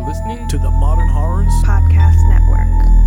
listening to the Modern Horrors Podcast Network.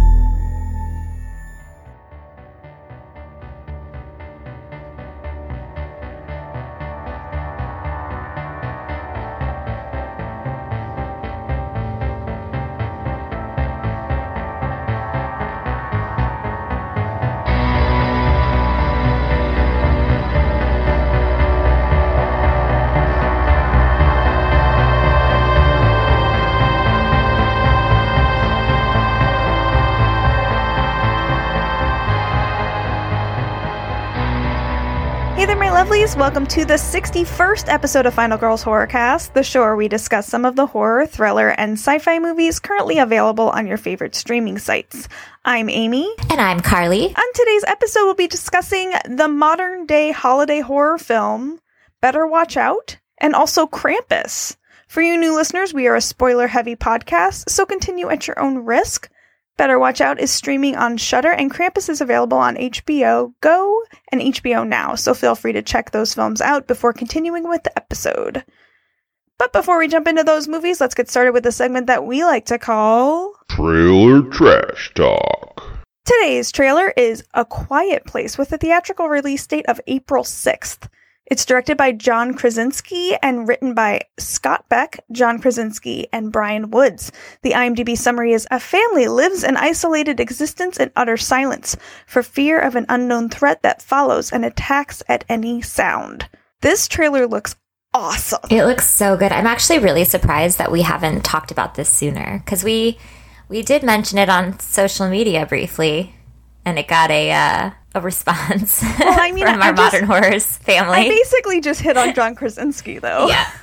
Hey there, my lovelies. Welcome to the 61st episode of Final Girls Horrorcast, the show where we discuss some of the horror, thriller, and sci-fi movies currently available on your favorite streaming sites. I'm Amy. And I'm Carly. On today's episode, we'll be discussing the modern-day holiday horror film, Better Watch Out, and also Krampus. For you new listeners, we are a spoiler-heavy podcast, so continue at your own risk. Better Watch Out is streaming on Shudder, and Krampus is available on HBO Go and HBO Now, so feel free to check those films out before continuing with the episode. But before we jump into those movies, let's get started with the segment that we like to call Trailer Trash Talk. Today's trailer is A Quiet Place with a theatrical release date of April 6th. It's directed by John Krasinski and written by Scott Beck, John Krasinski, and Brian Woods. The IMDb summary is, a family lives an isolated existence in utter silence for fear of an unknown threat that follows and attacks at any sound. This trailer looks awesome. It looks so good. I'm actually really surprised that we haven't talked about this sooner, because we did mention it on social media briefly, and it got a response Well, I mean, from our Modern Horrors family. I basically just hit on John Krasinski, though. Yeah.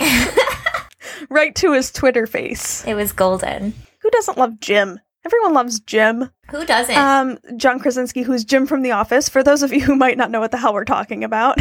Right to his Twitter face. It was golden. Who doesn't love Jim? Everyone loves Jim. Who doesn't? John Krasinski, who's Jim from The Office, for those of you who might not know what the hell we're talking about.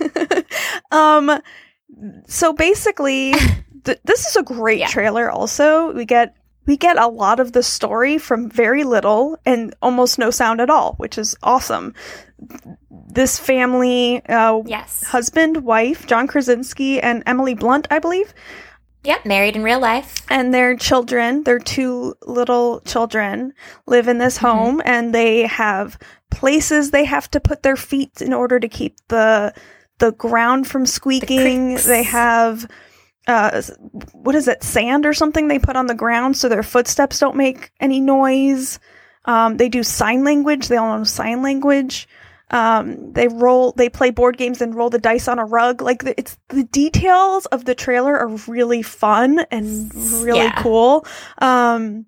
So basically, this is a great trailer also. We get a lot of the story from very little and almost no sound at all, which is awesome. This family, husband, wife, John Krasinski, and Emily Blunt, I believe. Yep, married in real life. And their children, their two little children, live in this home, and they have places they have to put their feet in order to keep the ground from squeaking. They have what is it, sand or something they put on the ground so their footsteps don't make any noise. They do sign language. They all know sign language. They play board games and roll the dice on a rug. Like, it's the details of the trailer are really fun and really cool. And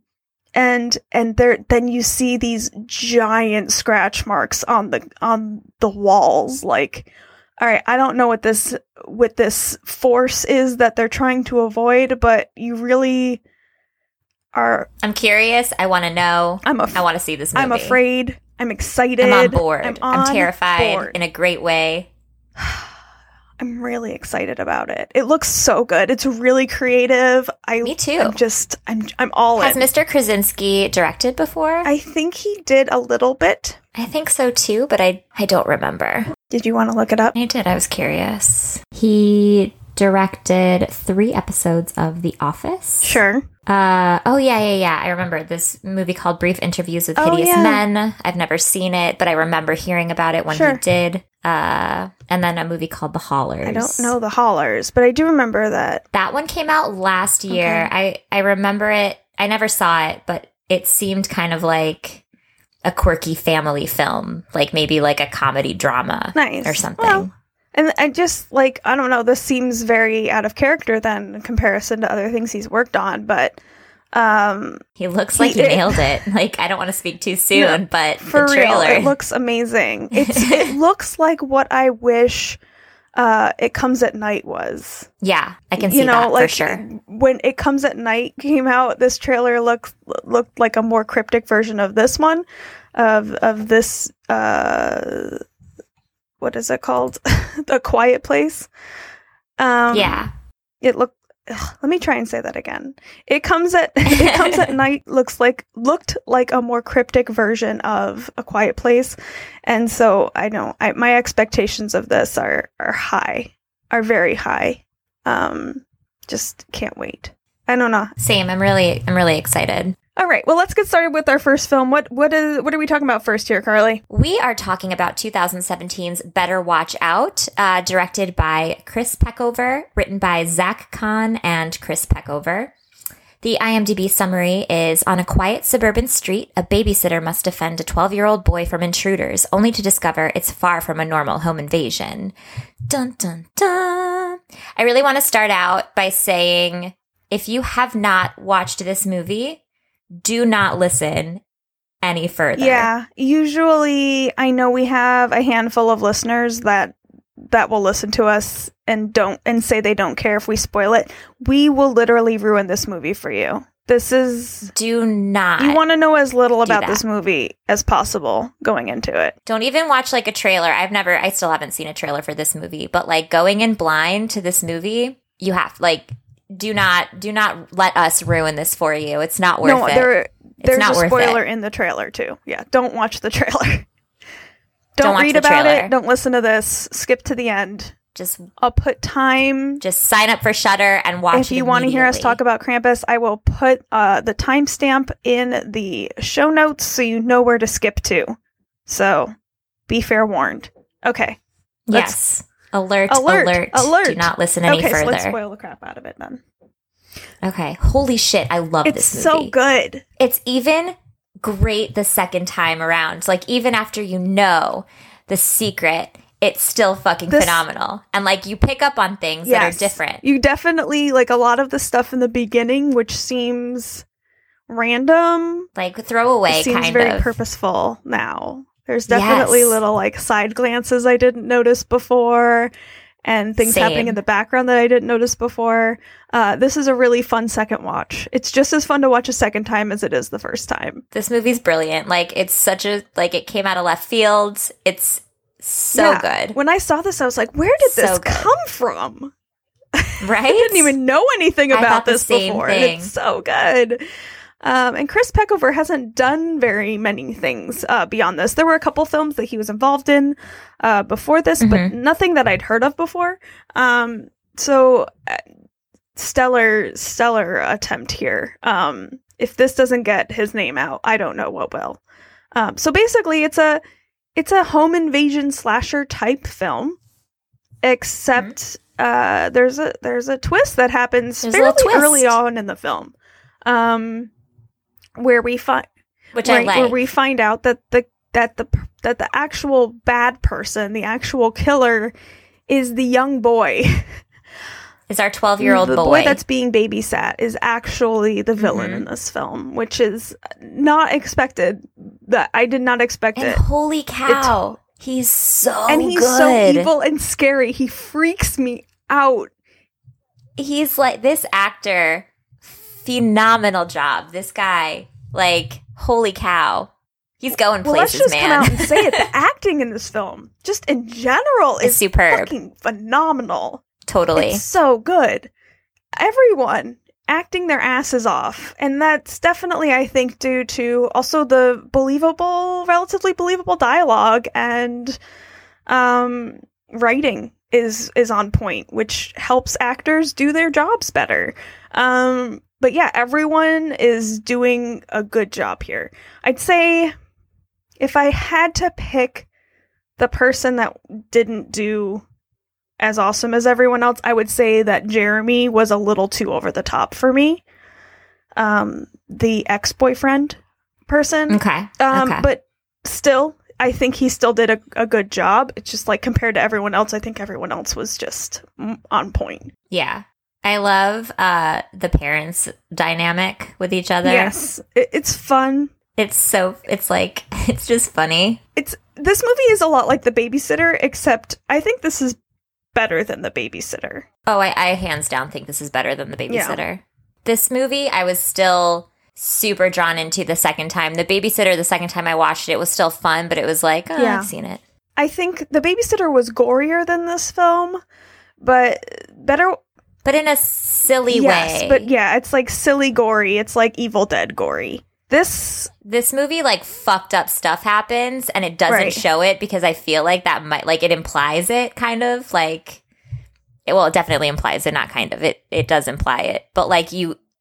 then you see these giant scratch marks on the walls. Like, all right, I don't know what this force is that they're trying to avoid, but you really are. I'm curious. I want to know. I want to see this movie. I'm afraid. I'm excited. I'm on board. I'm terrified in a great way. I'm really excited about it. It looks so good. It's really creative. Me too. I'm all in. Has Mr. Krasinski directed before? I think he did a little bit. I think so too, but I don't remember. Did you want to look it up? I did. I was curious. He directed 3 episodes of The Office. Sure. Oh, yeah. I remember this movie called Brief Interviews with Hideous Men. I've never seen it, but I remember hearing about it when he did. And then a movie called The Hollers. I don't know The Hollers, but I do remember that. That one came out last year. Okay. I remember it. I never saw it, but it seemed kind of like a quirky family film, like maybe like a comedy drama or something. Well, and I just, like, I don't know, this seems very out of character then in comparison to other things he's worked on, but he looks like he nailed it. Like, I don't want to speak too soon, but for the trailer, real, it looks amazing. It looks like what I wish It Comes at Night was. Yeah, I can see that for sure. When It Comes at Night came out, this trailer looked like a more cryptic version of this one, of this, what is it called? A Quiet Place. Yeah. It looked, let me try and say that again. It Comes at Night looked like a more cryptic version of A Quiet Place. And so I know my expectations of this are high, are very high. Just can't wait. I don't know. Same. I'm really excited. All right, well, let's get started with our first film. What are we talking about first here, Carly? We are talking about 2017's Better Watch Out, directed by Chris Peckover, written by Zach Kahn and Chris Peckover. The IMDb summary is, on a quiet suburban street, a babysitter must defend a 12-year-old boy from intruders, only to discover it's far from a normal home invasion. Dun, dun, dun. I really want to start out by saying, if you have not watched this movie, do not listen any further. Yeah, usually I know we have a handful of listeners that will listen to us and say they don't care if we spoil it. We will literally ruin this movie for you. Do not. You want to know as little about this movie as possible going into it. Don't even watch like a trailer. I still haven't seen a trailer for this movie, but like going in blind to this movie, you have do not let us ruin this for you. It's not worth it. There's a spoiler in the trailer too. Yeah, don't watch the trailer. Don't read about it. Don't listen to this. Skip to the end. I'll put time. Just sign up for Shudder and watch it. If you want to hear us talk about Krampus, I will put the timestamp in the show notes so you know where to skip to. So be fair warned. Okay. Yes. Alert. Do not listen any further. So let's spoil the crap out of it then. Okay. Holy shit. I love this movie. It's so good. It's even great the second time around. Like, even after you know the secret, it's still fucking phenomenal. And like, you pick up on things that are different. You definitely, like, a lot of the stuff in the beginning, which seems random, like throwaway, seems very purposeful now. There's definitely little like side glances I didn't notice before, and things happening in the background that I didn't notice before. This is a really fun second watch. It's just as fun to watch a second time as it is the first time. This movie's brilliant. Like, it's such a, like, it came out of left field. It's so good. When I saw this, I was like, where did this come from? Right? I didn't even know anything about this before. It's so good. And Chris Peckover hasn't done very many things beyond this. There were a couple films that he was involved in before this, but nothing that I'd heard of before. So stellar attempt here. If this doesn't get his name out, I don't know what will. So basically, it's a home invasion slasher type film, except there's a twist that happens fairly early on in the film. Where we find out that the actual bad person, the actual killer, is the young boy. Is our 12-year-old boy. The boy that's being babysat is actually the villain in this film, which is not expected. That I did not expect it. Holy cow! He's so so evil and scary. He freaks me out. He's like, this actor. Phenomenal job. This guy, like, holy cow. He's going places, let's just man. come out and say it. The acting in this film, just in general, is superb. Fucking phenomenal. Totally. It's so good. Everyone acting their asses off. And that's definitely, I think, due to also the relatively believable dialogue and writing is on point, which helps actors do their jobs better. But yeah, everyone is doing a good job here. I'd say if I had to pick the person that didn't do as awesome as everyone else, I would say that Jeremy was a little too over the top for me. The ex-boyfriend person. Okay. But still, I think he still did a good job. It's just like compared to everyone else, I think everyone else was just on point. Yeah. I love the parents' dynamic with each other. Yes, it's fun. It's just funny. This movie is a lot like The Babysitter, except I think this is better than The Babysitter. Oh, I hands down think this is better than The Babysitter. Yeah. This movie, I was still super drawn into the second time. The Babysitter, the second time I watched it, was still fun, but it was like, I've seen it. I think The Babysitter was gorier than this film, but better... But in a silly way. But yeah, it's like silly gory. It's like Evil Dead gory. This movie, like, fucked up stuff happens, and it doesn't show it because I feel like that might, like, it implies it, kind of, like, it definitely implies it, not kind of. It does imply it. But, like, you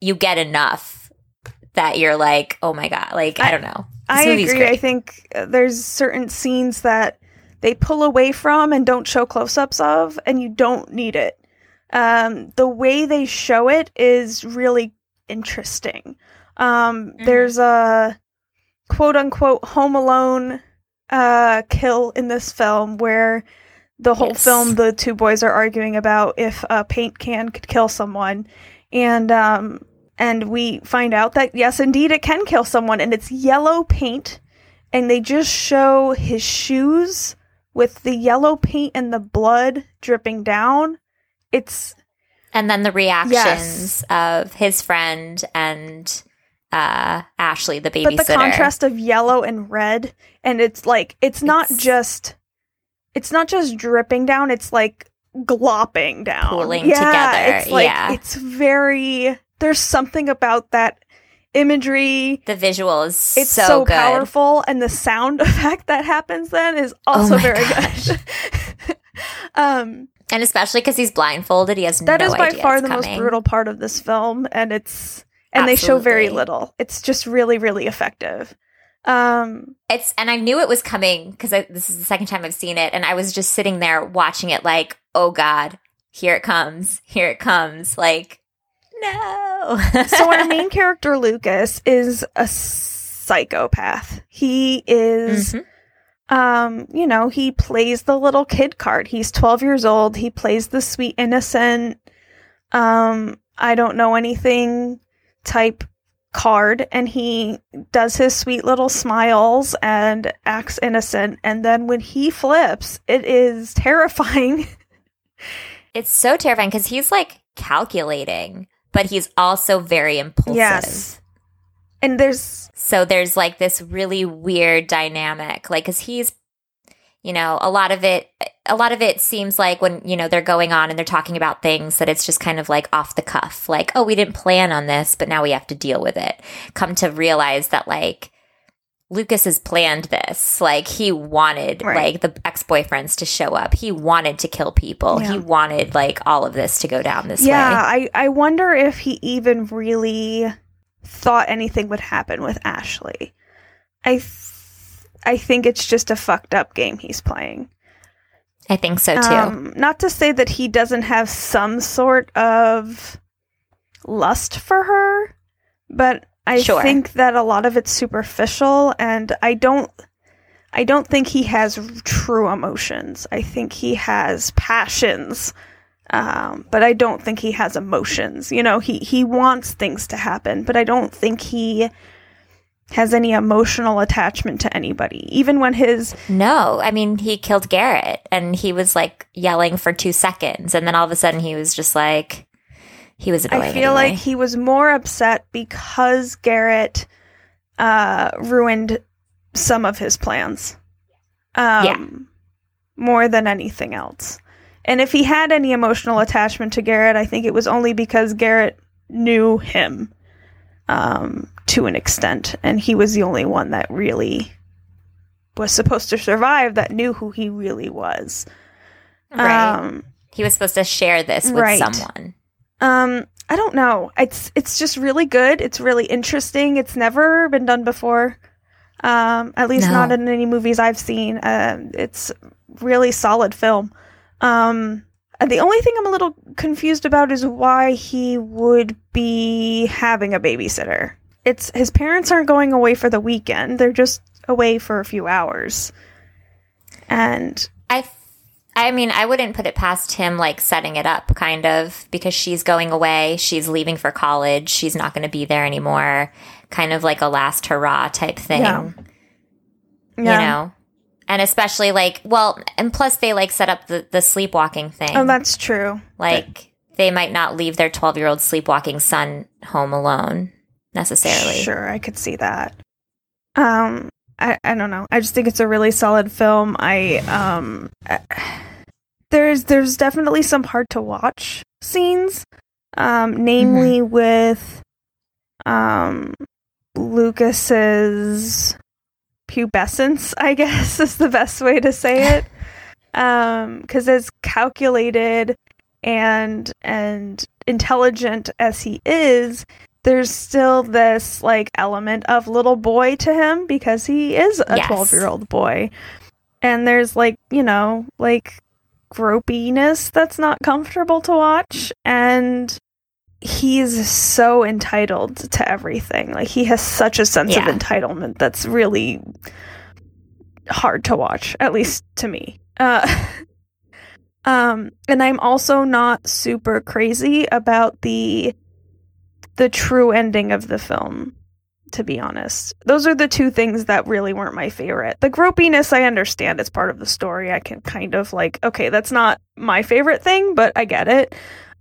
you get enough that you're like, oh my God, like, I don't know. I agree. Great. I think there's certain scenes that they pull away from and don't show close-ups of, and you don't need it. The way they show it is really interesting. There's a quote-unquote Home Alone kill in this film where the whole film, the two boys are arguing about if a paint can could kill someone. And we find out that, yes, indeed, it can kill someone, and it's yellow paint, and they just show his shoes with the yellow paint and the blood dripping down. And then the reactions of his friend and Ashley, the babysitter. But the contrast of yellow and red, and it's not just dripping down, it's like glopping down. Pooling together. It's it's very... There's something about that imagery. The visual is so good. Powerful, and the sound effect that happens then is also very good. And especially because he's blindfolded, he has no idea. That is by far the most brutal part of this film, and they show very little. It's just really, really effective. And I knew it was coming because this is the second time I've seen it, and I was just sitting there watching it like, oh God, here it comes, like. No. So our main character, Lucas, is a psychopath. He is, he plays the little kid card. He's 12 years old. He plays the sweet, innocent, I don't know anything type card. And he does his sweet little smiles and acts innocent. And then when he flips, it is terrifying. It's so terrifying because he's like calculating. But he's also very impulsive. Yes. And there's like this really weird dynamic. Like, because he's, a lot of it seems like when, they're going on and they're talking about things that it's just kind of like off the cuff. Like, oh, we didn't plan on this, but now we have to deal with it. Come to realize that, like, Lucas has planned this. Like, he wanted, like, the ex-boyfriends to show up. He wanted to kill people. Yeah. He wanted, like, all of this to go down this way. Yeah, I wonder if he even really thought anything would happen with Ashley. I think it's just a fucked up game he's playing. I think so, too. Not to say that he doesn't have some sort of lust for her, but... I think that a lot of it's superficial, and I don't think he has true emotions. I think he has passions, but I don't think he has emotions. He wants things to happen, but I don't think he has any emotional attachment to anybody. Even when No, I mean, he killed Garrett, and he was, like, yelling for 2 seconds, and then all of a sudden he was just like... He was annoying. I feel like he was more upset because Garrett ruined some of his plans. More than anything else. And if he had any emotional attachment to Garrett, I think it was only because Garrett knew him to an extent. And he was the only one that really was supposed to survive, that knew who he really was. Right. He was supposed to share this with someone. I don't know. It's just really good. It's really interesting. It's never been done before. At least not in any movies I've seen. It's really solid film. The only thing I'm a little confused about is why he would be having a babysitter. His parents aren't going away for the weekend. They're just away for a few hours. And I mean, I wouldn't put it past him, like, setting it up, kind of, because she's going away, she's leaving for college, she's not going to be there anymore, kind of like a last hurrah type thing, Yeah. And especially, like, well, and plus they, like, set up the sleepwalking thing. Oh, that's true. Like, they might not leave their 12-year-old sleepwalking son home alone, necessarily. Sure, I could see that. I don't know. I just think it's a really solid film. There's definitely some hard to watch scenes, namely with Lucas's pubescence, I guess is the best way to say it. Because as calculated and intelligent as he is, there's still this like element of little boy to him because he is a Yes. 12-year-old boy. And there's like, like gropiness that's not comfortable to watch, and he's so entitled to everything. Like he has such a sense of entitlement that's really hard to watch, at least to me. And I'm also not super crazy about the true ending of the film, to be honest. Those are the two things that really weren't my favorite. The gropiness, I understand, it's part of the story. I can kind of like, okay, that's not my favorite thing, but I get it.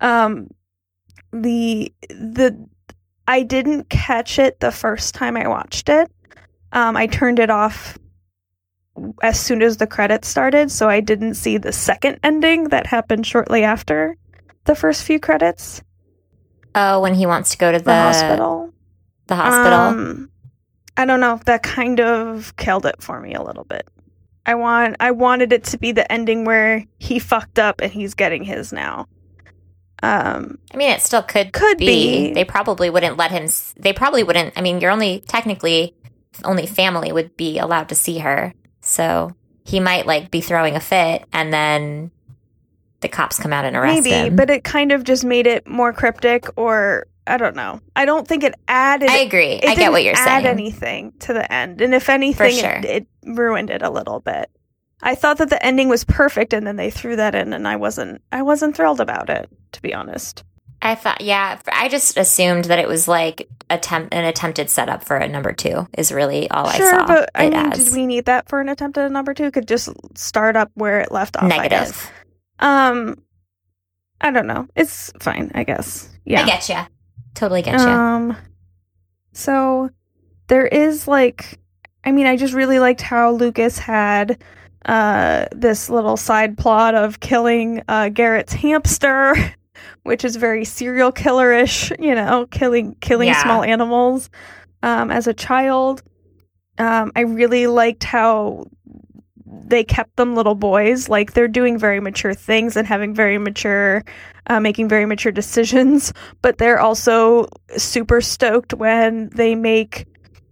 I didn't catch it the first time I watched it. I turned it off as soon as the credits started, so I didn't see the second ending that happened shortly after the first few credits. Oh, when he wants to go to the hospital. The hospital. I don't know. That kind of killed it for me a little bit. I wanted it to be the ending where he fucked up and he's getting his now. I mean, it still could be. They probably wouldn't let him. They probably wouldn't. I mean, you're only family would be allowed to see her. So he might like be throwing a fit, and then the cops come out and arrest him. But it kind of just made it more cryptic, or I don't know. I don't think it added. I agree. I get what you're saying. Add anything to the end, and if anything, it ruined it a little bit. I thought that the ending was perfect, and then they threw that in, and I wasn't thrilled about it, to be honest. I thought, I just assumed that it was like an attempted setup for a number 2 is really all I saw. Sure, but I mean, did we need that for an attempt at a number 2? It could just start up where it left off. Negative. I don't know. It's fine, I guess. Yeah, I get you. Totally get you. So there is like, I mean, I just really liked how Lucas had this little side plot of killing Garrett's hamster, which is very serial killer-ish, killing small animals as a child. I really liked how they kept them little boys. Like, they're doing very mature things and having very mature, making very mature decisions, but they're also super stoked when they make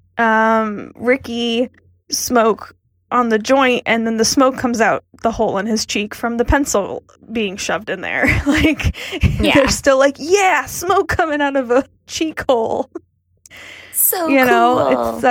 Ricky smoke on the joint, and then the smoke comes out the hole in his cheek from the pencil being shoved in there. Like, they're still like, yeah, smoke coming out of a cheek hole. So cool. It's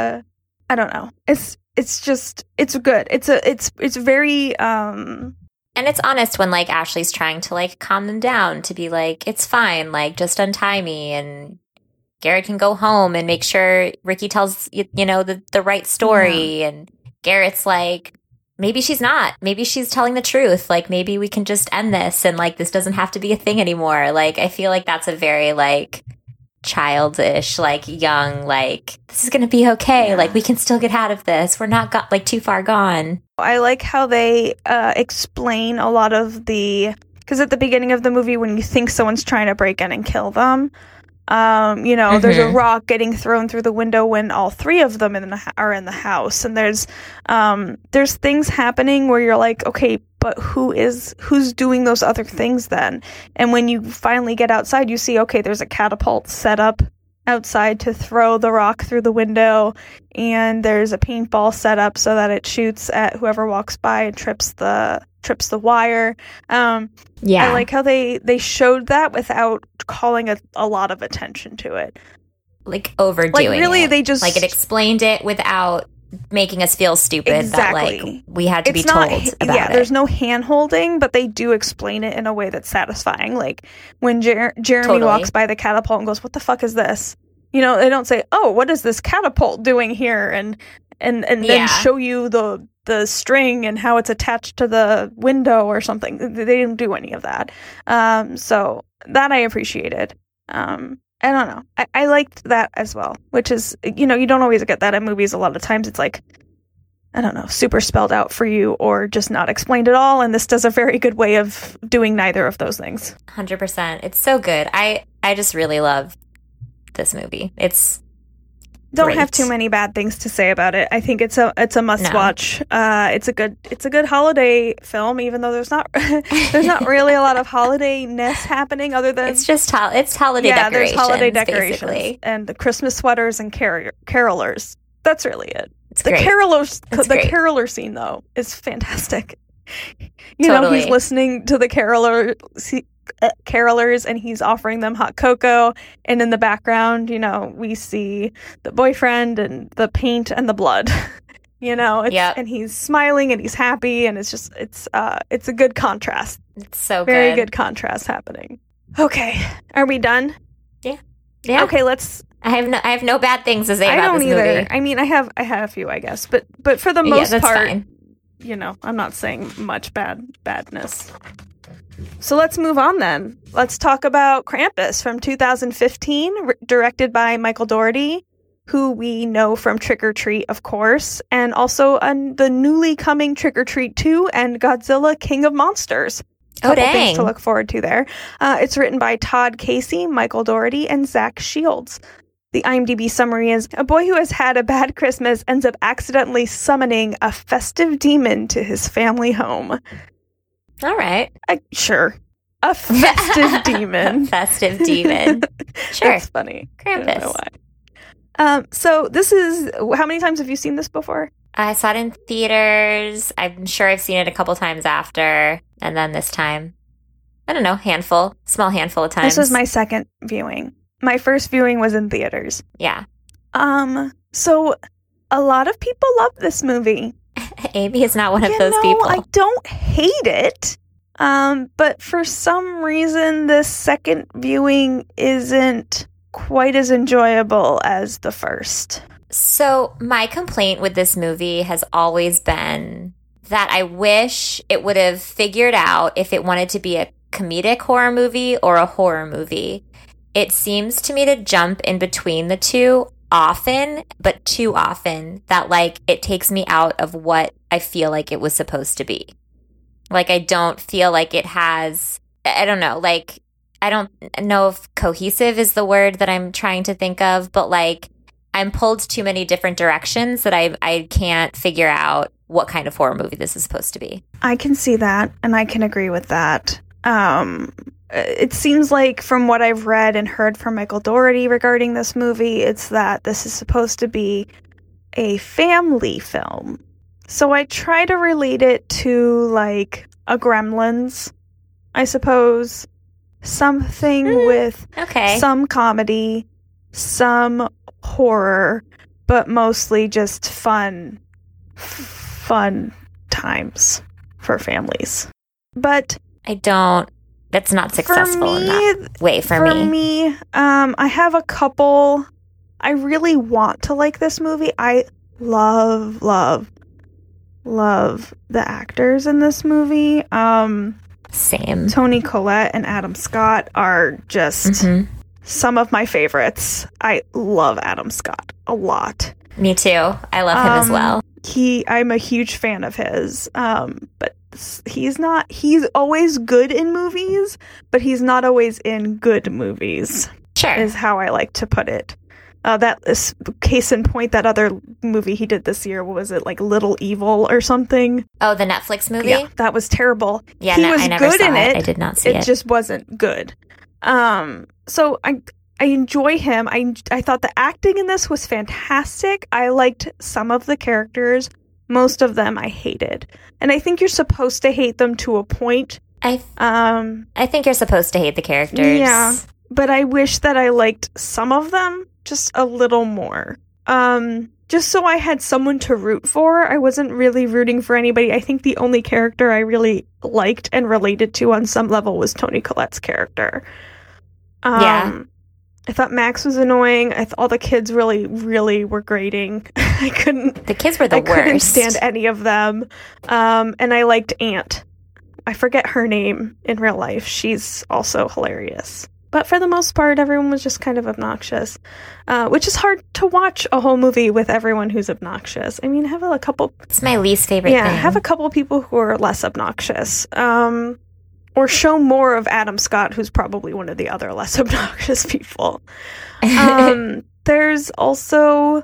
I don't know. It's just, it's good. It's very and it's honest when like Ashley's trying to like calm them down, to be like, it's fine, like just untie me and Garrett can go home and make sure Ricky tells the right story. And Garrett's like, maybe she's not. Maybe she's telling the truth. Like, maybe we can just end this and like this doesn't have to be a thing anymore. Like, I feel like that's a very like childish, like young, like this is gonna be okay. Like, we can still get out of this. We're not too far gone. I like how they explain a lot of because at the beginning of the movie, when you think someone's trying to break in and kill them, there's a rock getting thrown through the window when all three of them are in the house, and there's things happening where you're like, okay, but who's doing those other things then? And when you finally get outside, you see, okay, there's a catapult set up outside to throw the rock through the window, and there's a paintball set up so that it shoots at whoever walks by and trips the wire. I like how they showed that without calling a lot of attention to it, like overdoing really it. They just like it explained it without making us feel stupid. Exactly. That like we had to be told about it. There's no hand holding, but they do explain it in a way that's satisfying. Like when Jeremy walks by the catapult and goes, what the fuck is this? They don't say, oh, what is this catapult doing here? And then show you the string and how it's attached to the window or something. They didn't do any of that. So that I appreciated. I don't know. I liked that as well, which is, you don't always get that in movies. A lot of times it's like, I don't know, super spelled out for you or just not explained at all. And this does a very good way of doing neither of those things. 100%. It's so good. I just really love this movie. It's don't great. have too many bad things to say about it. I think it's a must No. watch. It's a good holiday film, even though there's not really a lot of holiday-ness happening other than It's just it's holiday decorations. there's holiday decorations basically. and the Christmas sweaters and carolers. That's really it. It's The great. Great. caroler scene though is fantastic. You know, he's Totally. listening to the carolers and he's offering them hot cocoa, and in the background, you know, we see the boyfriend and the paint and the blood. You know, and he's smiling and he's happy, and it's a good contrast. It's so Very good contrast happening. Okay, are we done? Yeah. Okay, let's. I have no bad things to say I about don't this either. movie. I mean, I have a few, I guess, but for the most that's part, fine. you know, I'm not saying much badness. So let's move on then. Let's talk about Krampus from 2015, directed by Michael Dougherty, who we know from Trick or Treat, of course, and also the newly coming Trick or Treat 2 and Godzilla King of Monsters. Couple things to look forward to there. It's written by Todd Casey, Michael Dougherty, and Zach Shields. The IMDb summary is, a boy who has had a bad Christmas ends up accidentally summoning a festive demon to his family home. All right. Sure. A festive demon. Festive demon. Sure. That's funny. Krampus. I don't know why. So this is, how many times have you seen this before? I saw it in theaters. I'm sure I've seen it a couple times after. And then this time, I don't know, small handful of times. This was my second viewing. My first viewing was in theaters. Yeah. So a lot of people love this movie. Amy is not one of You those know, people. I don't hate it. But for some reason, this second viewing isn't quite as enjoyable as the first. So my complaint with this movie has always been that I wish it would have figured out if it wanted to be a comedic horror movie or a horror movie. It seems to me to jump in between the two often, but too often, that like it takes me out of what I feel like it was supposed to be. Like I don't feel like it has, I don't know, like I don't know if cohesive is the word that I'm trying to think of, but like I'm pulled too many different directions that I can't figure out what kind of horror movie this is supposed to be. I can see that, and I can agree with that. It seems like from what I've read and heard from Michael Dougherty regarding this movie, it's that this is supposed to be a family film. So I try to relate it to like a Gremlins, I suppose. Something with some comedy, some horror, but mostly just fun times for families. But that's not successful in that way for me. For me, I have a couple. I really want to like this movie. I love the actors in this movie. Same. Toni Collette and Adam Scott are just some of my favorites. I love Adam Scott a lot. Me too. I love him as well. I'm a huge fan of his. But he's always good in movies, but he's not always in good movies. Sure. Is how I like to put it. That is case in point, that other movie he did this year, what was it, like Little Evil or something? Oh, the Netflix movie? Yeah, that was terrible. Yeah, he was I never good saw in it. I did not see it. It just wasn't good. So I enjoy him. I thought the acting in this was fantastic. I liked some of the characters. Most of them I hated. And I think you're supposed to hate them to a point. I think you're supposed to hate the characters. Yeah. But I wish that I liked some of them just a little more. Just so I had someone to root for. I wasn't really rooting for anybody. I think the only character I really liked and related to on some level was Toni Collette's character. Yeah. I thought Max was annoying. All the kids really, really were grating. The kids were the worst. I couldn't stand any of them. And I liked Aunt. I forget her name in real life. She's also hilarious. But for the most part, everyone was just kind of obnoxious, which is hard to watch a whole movie with everyone who's obnoxious. I mean, have a couple... It's my least favorite thing. Have a couple people who are less obnoxious. Or show more of Adam Scott, who's probably one of the other less obnoxious people. there's also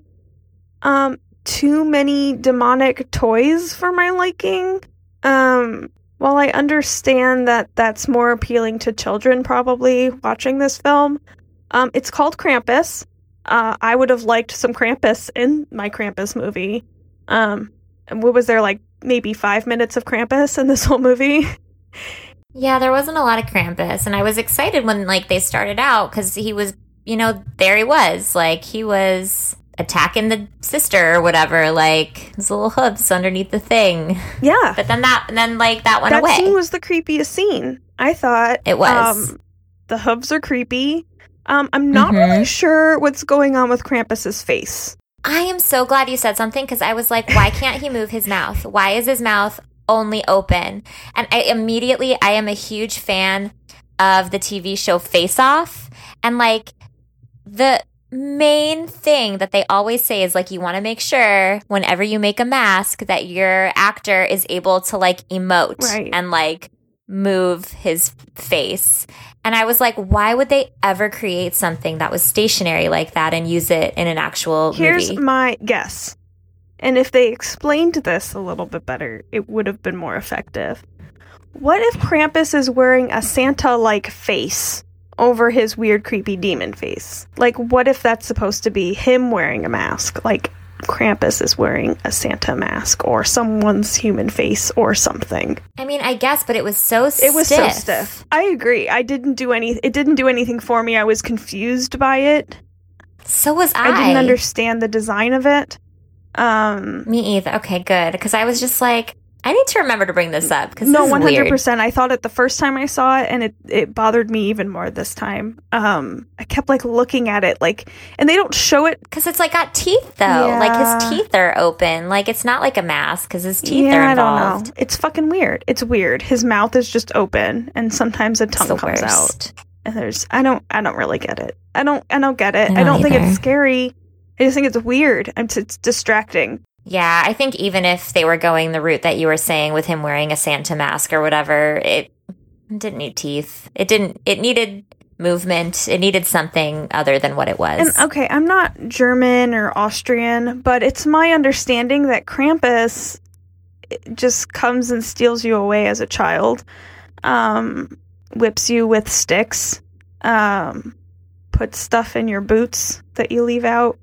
too many demonic toys for my liking. While I understand that that's more appealing to children probably watching this film, it's called Krampus. I would have liked some Krampus in my Krampus movie. And what was there, like, maybe 5 minutes of Krampus in this whole movie? Yeah, there wasn't a lot of Krampus, and I was excited when, like, they started out, because he was, there he was. Like, he was attacking the sister or whatever, like, his little hooves underneath the thing. Yeah. But then that went away. That scene was the creepiest scene, I thought. It was. The hooves are creepy. I'm not really sure what's going on with Krampus's face. I am so glad you said something, because I was like, why can't he move his mouth? Why is his mouth only open? And I am a huge fan of the TV show Face Off. And, like, the main thing that they always say is, like, you want to make sure whenever you make a mask that your actor is able to, like, emote and, like, move his face. And I was like, why would they ever create something that was stationary like that and use it in an actual movie? Here's my guess. And if they explained this a little bit better, it would have been more effective. What if Krampus is wearing a Santa-like face over his weird, creepy demon face? Like, what if that's supposed to be him wearing a mask? Like, Krampus is wearing a Santa mask or someone's human face or something. I mean, I guess, but it was so stiff. It was so stiff. I agree. It didn't do anything for me. I was confused by it. So was I. I didn't understand the design of it. Me either. Okay, good. Because I was just like, I need to remember to bring this up. No, 100%. I thought it the first time I saw it, and it bothered me even more this time. I kept, like, looking at it, like, and they don't show it. Because it's, like, got teeth, though. Yeah. Like, his teeth are open. Like, it's not like a mask, because his teeth are involved. I don't know. It's fucking weird. It's weird. His mouth is just open, and sometimes a tongue comes out. And I don't really get it. I don't get it. I don't think it's scary. I just think it's weird. It's distracting. Yeah, I think even if they were going the route that you were saying with him wearing a Santa mask or whatever, it didn't need teeth. It needed movement. It needed something other than what it was. And okay, I'm not German or Austrian, but it's my understanding that Krampus just comes and steals you away as a child, whips you with sticks, puts stuff in your boots that you leave out.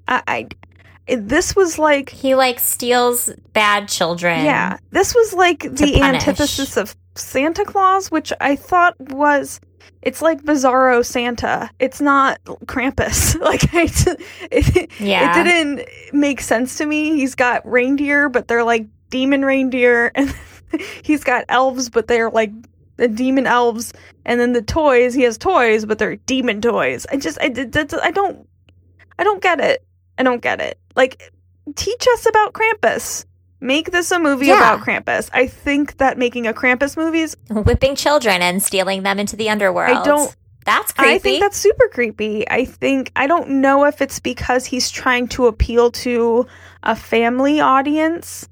This was like... He, like, steals bad children. Yeah. This was like the antithesis of Santa Claus, which I thought was... It's like Bizarro Santa. It's not Krampus. Like, it didn't make sense to me. He's got reindeer, but they're like demon reindeer. And he's got elves, but they're like the demon elves. And then the toys, he has toys, but they're demon toys. I don't get it. I don't get it. Like, teach us about Krampus. Make this a movie about Krampus. I think that making a Krampus movie is... Whipping children and stealing them into the underworld. That's creepy. I think that's super creepy. I don't know if it's because he's trying to appeal to a family audience.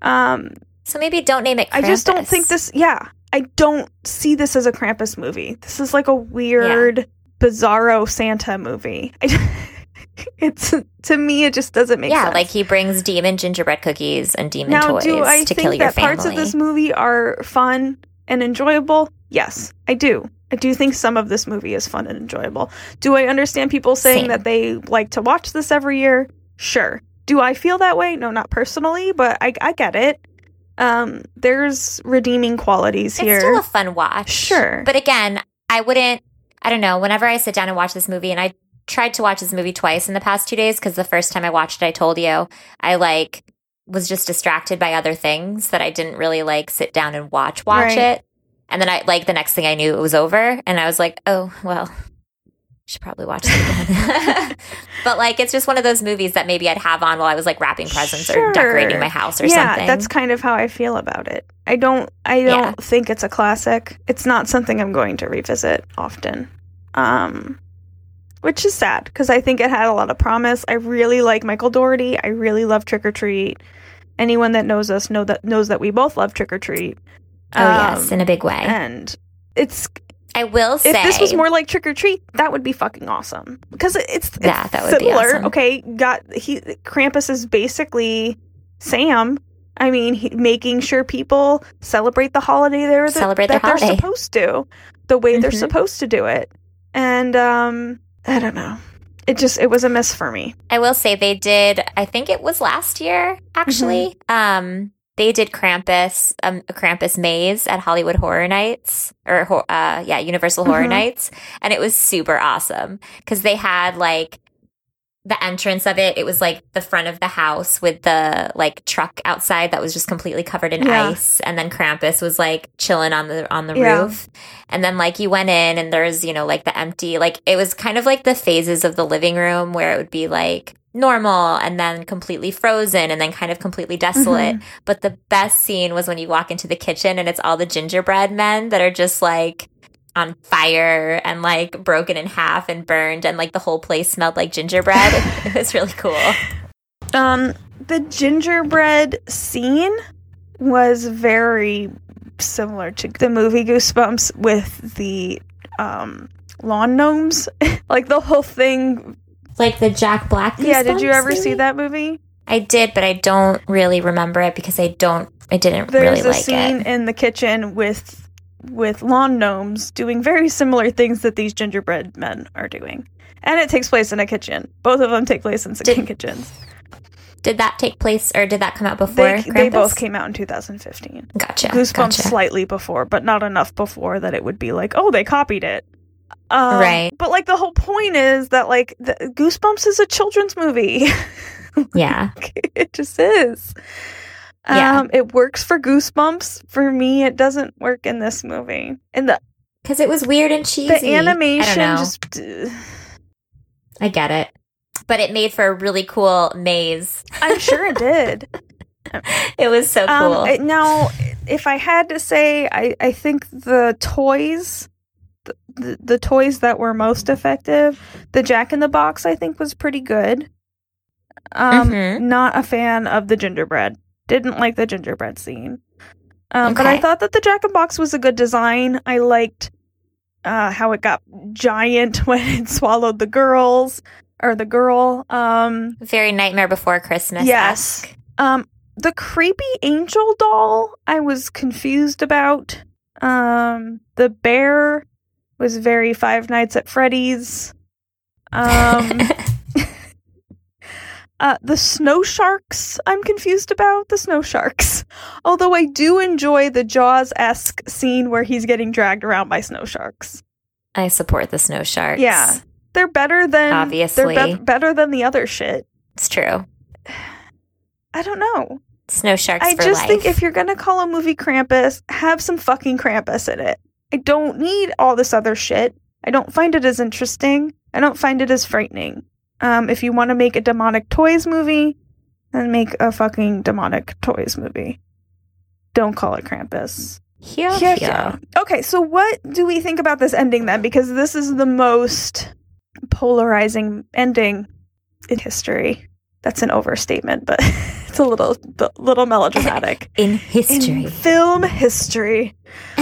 So maybe don't name it Krampus. I just don't think this... Yeah. I don't see this as a Krampus movie. This is like a weird, bizarro Santa movie. To me, it just doesn't make sense. Yeah, like he brings demon gingerbread cookies and demon toys to kill your family. Now, do I think that parts of this movie are fun and enjoyable? Yes, I do. I do think some of this movie is fun and enjoyable. Do I understand people saying that they like to watch this every year? Sure. Do I feel that way? No, not personally, but I get it. There's redeeming qualities here. It's still a fun watch. Sure. But again, I don't know, whenever I sit down and watch this movie, and I tried to watch this movie twice in the past 2 days, because the first time I watched it, I told you, I was just distracted by other things that I didn't really sit down and watch it. And then the next thing I knew, it was over, and I was like, oh, well, I should probably watch it again. But it's just one of those movies that maybe I'd have on while I was wrapping presents or decorating my house or something. Yeah, that's kind of how I feel about it. I don't think it's a classic. It's not something I'm going to revisit often. Which is sad, because I think it had a lot of promise. I really like Michael Dougherty. I really love Trick or Treat. Anyone that knows us knows that we both love Trick or Treat. Oh, yes, in a big way. And it's I will say, if this was more like Trick or Treat, that would be fucking awesome. Because it's that would be similar. awesome. Okay, Krampus is basically Sam. I mean, making sure people celebrate the holiday that they're supposed to, the way they're supposed to do it. And I don't know. It was a miss for me. I will say they did, I think it was last year, actually. They did Krampus, a Krampus maze at Hollywood Horror Nights, or Universal Horror Nights. And it was super awesome because they had like the entrance of it. It was like the front of the house with the like truck outside that was just completely covered in ice. And then Krampus was like chilling on the roof. And then like you went in and there's, like the empty, like it was kind of like the phases of the living room where it would be like normal and then completely frozen and then kind of completely desolate. But the best scene was when you walk into the kitchen and it's all the gingerbread men that are just like on fire and like broken in half and burned, and like the whole place smelled like gingerbread. It was really cool. The gingerbread scene was very similar to the movie Goosebumps with the lawn gnomes. Like the whole thing, like the Jack Black Goosebumps. Yeah, did you ever see that movie? I did, but I don't really remember it because I didn't really like it. There's a scene in the kitchen with lawn gnomes doing very similar things that these gingerbread men are doing. And it takes place in a kitchen. Both of them take place in kitchens. Did that take place, or did that come out before They both came out in 2015. Gotcha. Goosebumps slightly before, but not enough before that it would be like, oh, they copied it. Right. But like the whole point is that like Goosebumps is a children's movie. Yeah. It just is. It works for Goosebumps. For me, it doesn't work in this movie. Because it was weird and cheesy. The animation I get it. But it made for a really cool maze. I'm sure it did. It was so cool. Now, if I had to say, I think the toys, the toys that were most effective, the Jack in the Box, I think was pretty good. Not a fan of the gingerbread. Didn't like the gingerbread scene. But I thought that the Jack in the Box was a good design. I liked how it got giant when it swallowed the girl. Very Nightmare Before Christmas. Yes. The creepy angel doll, I was confused about. The bear was very Five Nights at Freddy's. The snow sharks, I'm confused about the snow sharks. Although I do enjoy the Jaws-esque scene where he's getting dragged around by snow sharks. I support the snow sharks. Yeah. They're better than... Obviously. They're better than the other shit. It's true. I don't know. Snow sharks for life. I just think if you're gonna call a movie Krampus, have some fucking Krampus in it. I don't need all this other shit. I don't find it as interesting. I don't find it as frightening. If you want to make a demonic toys movie, then make a fucking demonic toys movie. Don't call it Krampus. Yeah. Okay, so what do we think about this ending then? Because this is the most polarizing ending in history. That's an overstatement, but it's a little melodramatic. In history. In film history.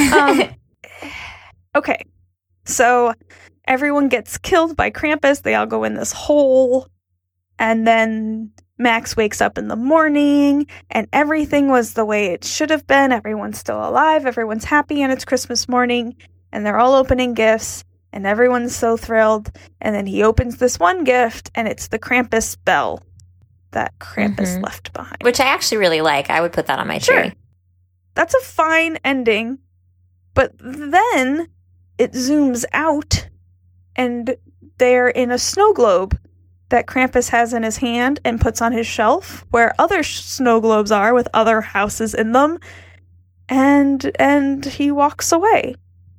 Okay, so everyone gets killed by Krampus. They all go in this hole. And then Max wakes up in the morning and everything was the way it should have been. Everyone's still alive. Everyone's happy and it's Christmas morning. And they're all opening gifts and everyone's so thrilled. And then he opens this one gift and it's the Krampus bell that Krampus left behind. Which I actually really like. I would put that on my tree. That's a fine ending. But then it zooms out and they're in a snow globe that Krampus has in his hand and puts on his shelf where other snow globes are with other houses in them. And he walks away.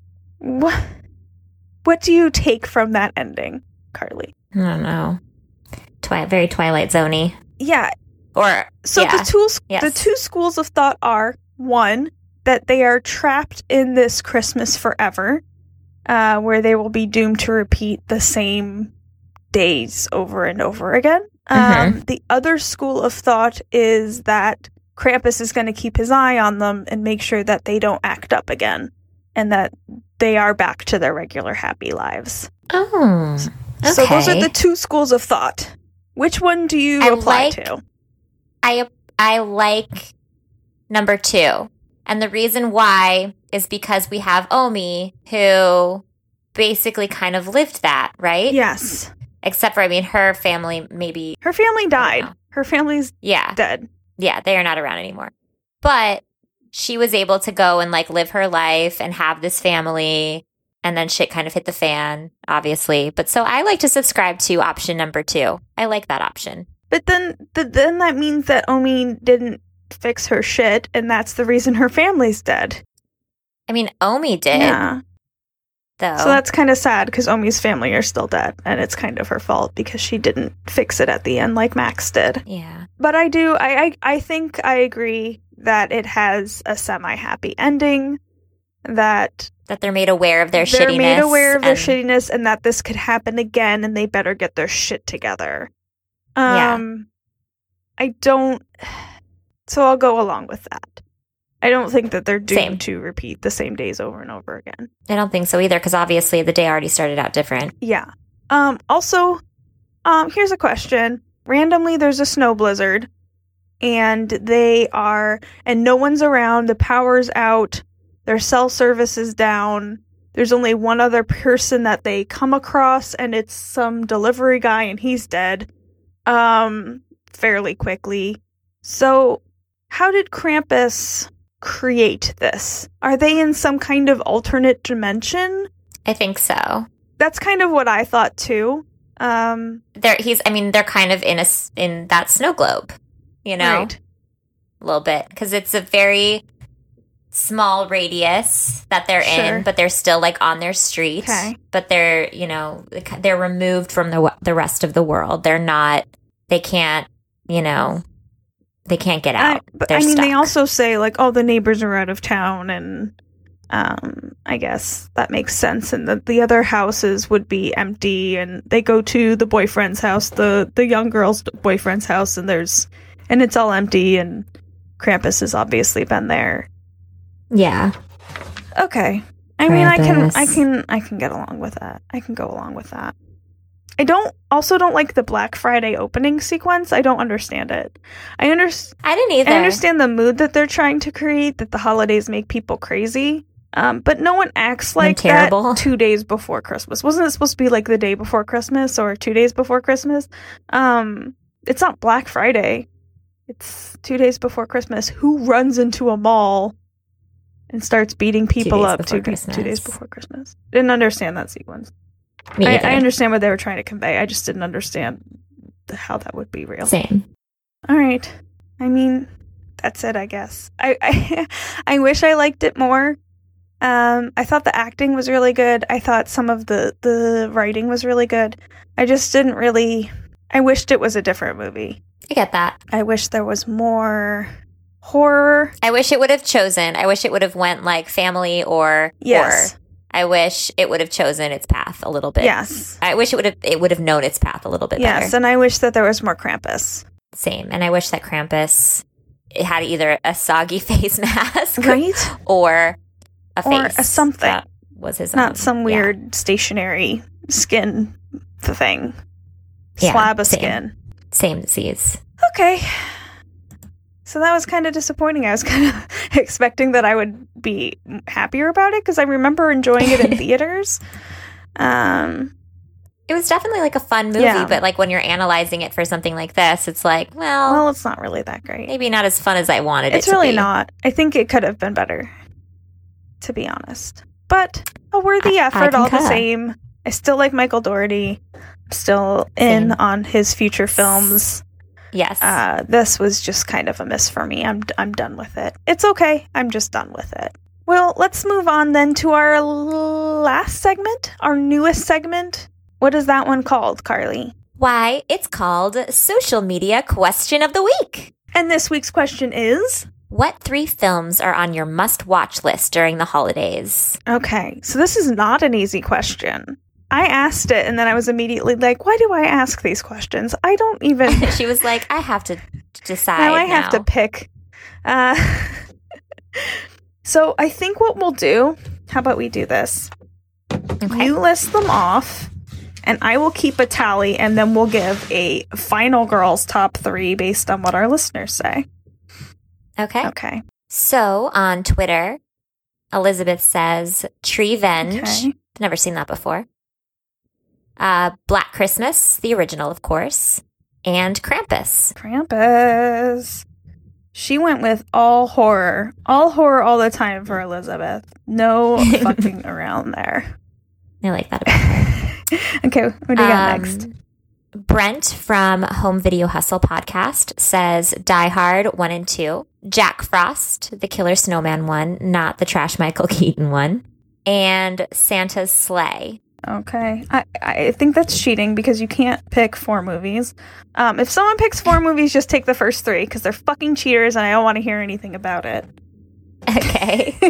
What do you take from that ending, Carly? I don't know. Very Twilight Zone-y. Yeah. The two schools of thought are, one, that they are trapped in this Christmas forever, where they will be doomed to repeat the same days over and over again. The other school of thought is that Krampus is going to keep his eye on them and make sure that they don't act up again and that they are back to their regular happy lives. Oh, okay. So those are the two schools of thought. Which one do you apply to? I like number 2. And the reason why is because we have Omi, who basically kind of lived that, right? Yes. Except for, her family maybe... Her family died. Her family's dead. Yeah, they are not around anymore. But she was able to go and, live her life and have this family, and then shit kind of hit the fan, obviously. But so I like to subscribe to option number 2. I like that option. But then that means that Omi didn't fix her shit, and that's the reason her family's dead. Omi did. Yeah. Though. So that's kind of sad, because Omi's family are still dead, and it's kind of her fault because she didn't fix it at the end like Max did. Yeah. But I think I agree that it has a semi-happy ending, that they're made aware of their shittiness. They're made aware of their shittiness, and that this could happen again, and they better get their shit together. I don't... So I'll go along with that. I don't think that they're doomed to repeat the same days over and over again. I don't think so either, because obviously the day already started out different. Yeah. Also, here's a question. Randomly, there's a snow blizzard, and no one's around, the power's out, their cell service is down, there's only one other person that they come across, and it's some delivery guy, and he's dead, fairly quickly. So, how did Krampus create this? Are they in some kind of alternate dimension? I think so. That's kind of what I thought too. They're kind of in that snow globe, right. A little bit, because it's a very small radius that they're in, but they're still on their street. Okay. But they're they're removed from the rest of the world. They're not. They can't. They can't get out. They're stuck. They also say, the neighbors are out of town, and I guess that makes sense, and the other houses would be empty, and they go to the boyfriend's house, the young girl's boyfriend's house, and it's all empty, and Krampus has obviously been there. Yeah. Okay. I can get along with that. I can go along with that. I don't like the Black Friday opening sequence. I don't understand it. I didn't either. I understand the mood that they're trying to create, that the holidays make people crazy. But no one acts like that 2 days before Christmas. Wasn't it supposed to be the day before Christmas or 2 days before Christmas? It's not Black Friday. It's 2 days before Christmas. Who runs into a mall and starts beating people up 2 days before Christmas? Didn't understand that sequence. I understand what they were trying to convey. I just didn't understand how that would be real. Same. All right. That's it, I guess. I wish I liked it more. I thought the acting was really good. I thought some of the writing was really good. I just didn't really... I wished it was a different movie. I get that. I wish there was more horror. I wish it would have went family or horror. I wish it would have chosen its path a little bit. Yes. I wish it would have known its path a little bit better. Yes, and I wish that there was more Krampus. Same. And I wish that Krampus had either a soggy face mask, right, or a face, or a something that was his not own. some weird stationary skin thing, slab of skin. Same disease. Okay. So that was kind of disappointing. I was kind of expecting that I would be happier about it, because I remember enjoying it in theaters. It was definitely a fun movie, but when you're analyzing it for something like this, it's well, it's not really that great. Maybe not as fun as I wanted it to be. It's really not. I think it could have been better, to be honest. But a worthy effort all the same. I still like Michael Dougherty. I'm still in on his future films. Yes. This was just kind of a miss for me. I'm done with it. It's okay. I'm just done with it. Well, let's move on then to our last segment, our newest segment. What is that one called, Carly? Why, it's called Social Media Question of the Week. And this week's question is... What 3 films are on your must-watch list during the holidays? Okay, so this is not an easy question. I asked it, and then I was immediately like, why do I ask these questions? I don't even... She was like, I have to decide now. I have to pick. So I think what we'll do How about we do this? Okay. You list them off, and I will keep a tally, and then we'll give a final girls' top 3 based on what our listeners say. Okay. Okay. So on Twitter, Elizabeth says Treevenge. Okay. Never seen that before. Black Christmas, the original, of course, and Krampus. Krampus. She went with all horror all the time for Elizabeth. No fucking around there. I like that about her. Okay, what do you got next? Brent from Home Video Hustle podcast says Die Hard 1 and 2. Jack Frost, the Killer Snowman one, not the trash Michael Keaton one. And Santa's Sleigh. Okay. I think that's cheating because you can't pick 4 movies. If someone picks 4 movies, just take the first 3 because they're fucking cheaters and I don't want to hear anything about it. Okay.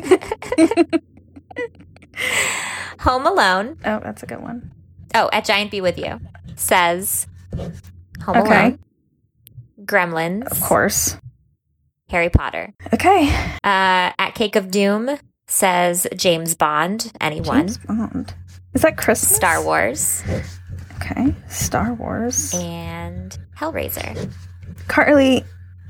Home Alone. Oh, that's a good one. Oh, at Giant Be With You says Home Okay. Alone. Gremlins. Of course. Harry Potter. Okay. At Cake of Doom says James Bond. Anyone. James Bond. Is that Christmas? Star Wars. Okay. Star Wars. And Hellraiser. Carly,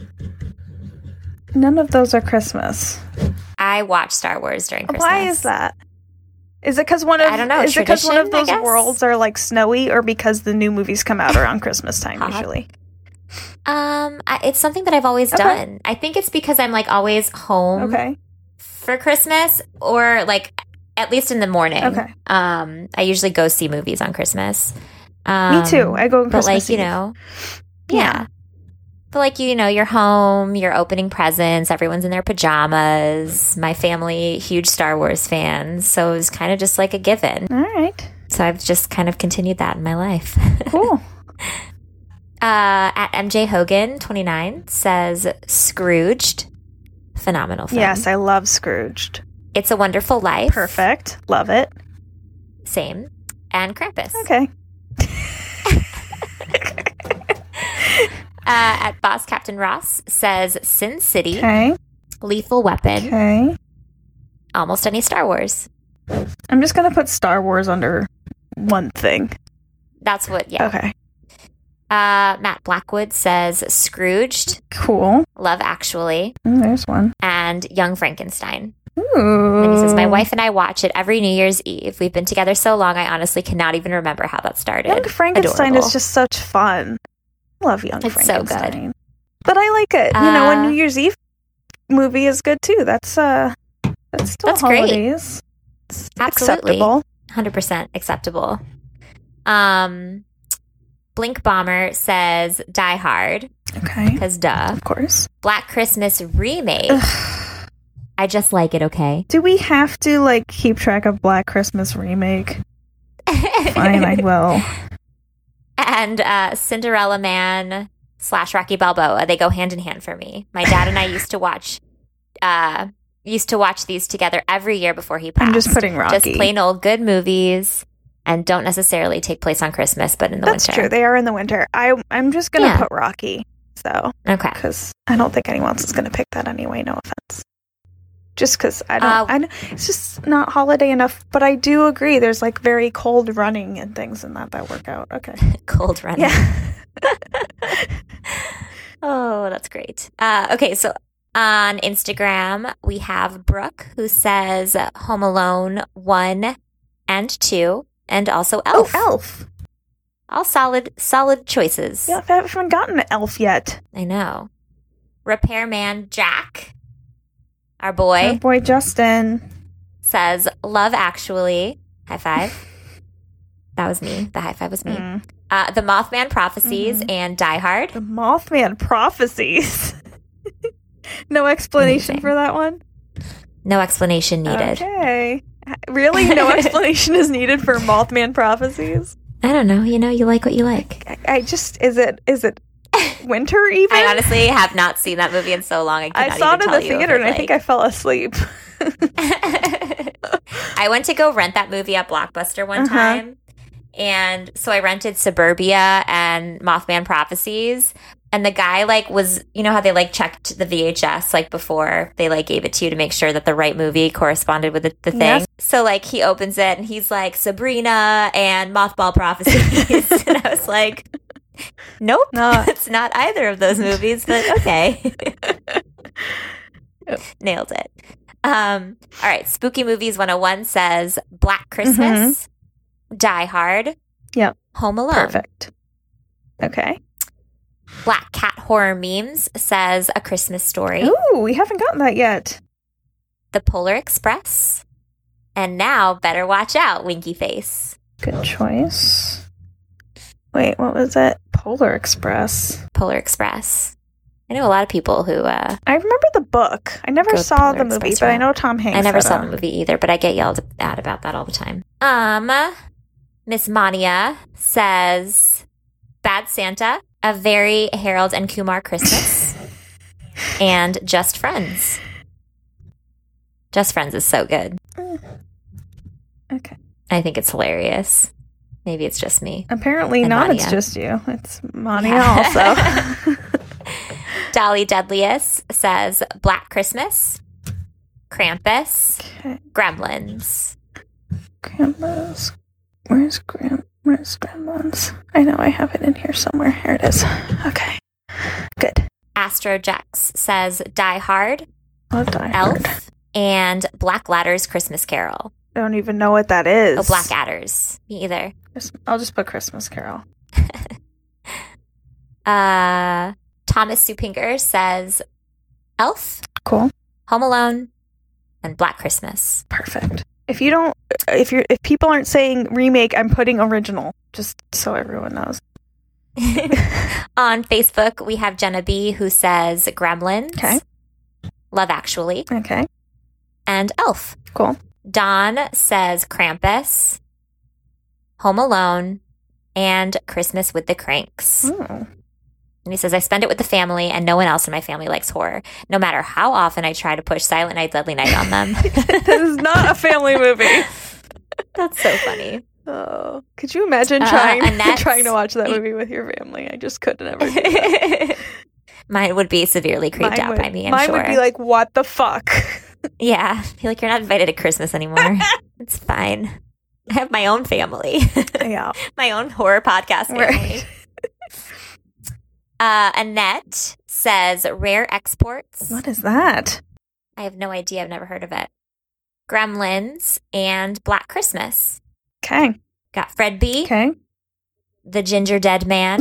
none of those are Christmas. I watch Star Wars during Christmas. Why is that? Is it because one of I don't know, Is it because one of tradition, I those guess? worlds are like snowy, or because the new movies come out around Christmas time Hot. usually? It's something that I've always Okay. done. I think it's because I'm like always home Okay. for Christmas, or like at least in the morning. Okay. I usually go see movies on Christmas. Me too. I go on But Christmas like, you Eve. know, yeah. But like, you know, you're home, you're opening presents, everyone's in their pajamas. My family, huge Star Wars fans. So it was kind of just like a given. All right. So I've just kind of continued that in my life. Cool. At MJ Hogan 29 says Scrooged. Phenomenal film. Yes, I love Scrooged. It's a Wonderful Life. Perfect. Love it. Same. And Krampus. Okay. At Boss Captain Ross says Sin City, Okay. Lethal Weapon, Okay. almost any Star Wars. I'm just gonna put Star Wars under one thing. That's what, yeah. Okay. Matt Blackwood says Scrooged, Cool. Love Actually, There's one. and Young Frankenstein. Ooh. And he says, my wife and I watch it every New Year's Eve. We've been together so long, I honestly cannot even remember how that started. Young Frankenstein Adorable. is just such fun. I love Young It's so good. Frankenstein. But I like it. You know, a New Year's Eve movie is good too. That's still That's great. holidays. It's Absolutely. acceptable. 100% acceptable. Blink Bomber says Die Hard, Okay. because duh. Of course. Black Christmas Remake. I just like it, okay? Do we have to like keep track of Black Christmas remake? Fine, I will. And Cinderella Man / Rocky Balboa. They go hand in hand for me. My dad and I used to watch these together every year before he passed. I'm just putting Rocky. Just plain old good movies, and don't necessarily take place on Christmas, but in the That's winter. true. They are in the winter. I'm just gonna Yeah. put Rocky. So Okay. because I don't think anyone else is gonna pick that anyway. No offense. Just because I don't. I know, it's just not holiday enough. But I do agree. There's like very cold running and things in that work out. Okay. Cold Running. Yeah. Oh, that's great. Okay, so on Instagram, we have Brooke, who says Home Alone 1 and 2, and also Elf. Oh, Elf. All solid choices. Yeah, I haven't gotten to Elf yet. I know. Repairman Jack, our boy, Our boy Justin. says Love Actually. High five. That was me. The high five was me. Mm. The Mothman Prophecies and Die Hard. The Mothman Prophecies. No explanation Amazing. for that one? No explanation needed. Okay. Really? No explanation is needed for Mothman Prophecies? I don't know. You know, you like what you like. I just, is it winter even? I honestly have not seen that movie in so long. I I saw it in the theater and I think I fell asleep. I went to go rent that movie at Blockbuster one time. And so I rented Suburbia and Mothman Prophecies. And the guy like was, you know how they like checked the VHS like before they like gave it to you to make sure that the right movie corresponded with the thing. Yes. So like he opens it and he's like Sabrina and Mothball Prophecies. And I was like, nope, it's not either of those movies, but okay. Nailed it. All right. Spooky Movies 101 says Black Christmas, Die Hard, Home Alone. Perfect. Okay. Black Cat Horror Memes says A Christmas Story. Ooh, we haven't gotten that yet. The Polar Express. And now Better Watch Out, Winky Face. Good choice. Wait, what was it? Polar Express. Polar Express. I know a lot of people who... I remember the book. I never saw the movie, but I know Tom Hanks. I never saw the movie either, but I get yelled at about that all the time. Miss Mania says Bad Santa, A Very Harold and Kumar Christmas, and Just Friends. Just Friends is so good. Okay. I think it's hilarious. Maybe it's just me. Apparently and not. Mania. It's just you. It's Mania also. Dolly Deadliest says Black Christmas, Krampus, Gremlins. Krampus. Where's Gremlins? I know I have it in here somewhere. Here it is. Okay. Good. Astrojax says Die Hard, Die Hard. Elf, and Black Ladder's Christmas Carol. I don't even know what that is. Oh, Blackadder's. Me either. I'll just put Christmas Carol. Thomas Supinger says Elf, cool, Home Alone, and Black Christmas. Perfect. If people aren't saying remake, I'm putting original, just so everyone knows. On Facebook, we have Jenna B, who says Gremlins, okay, Love Actually, okay, and Elf. Cool. Don says Krampus, Home Alone, and Christmas with the Cranks. Oh. And he says, I spend it with the family, and no one else in my family likes horror, no matter how often I try to push Silent Night, Deadly Night on them. This is not a family movie. That's so funny. Oh, could you imagine trying to watch that movie with your family? I just couldn't ever do that. Mine would be severely creeped out by me, I'm sure. Mine would be like, what the fuck? Yeah. Feel like you're not invited to Christmas anymore. It's fine. I have my own family. Yeah. My own horror podcast family. Right. Annette says Rare Exports. What is that? I have no idea. I've never heard of it. Gremlins and Black Christmas. Okay. Got Fred B. Okay. The Ginger Dead Man.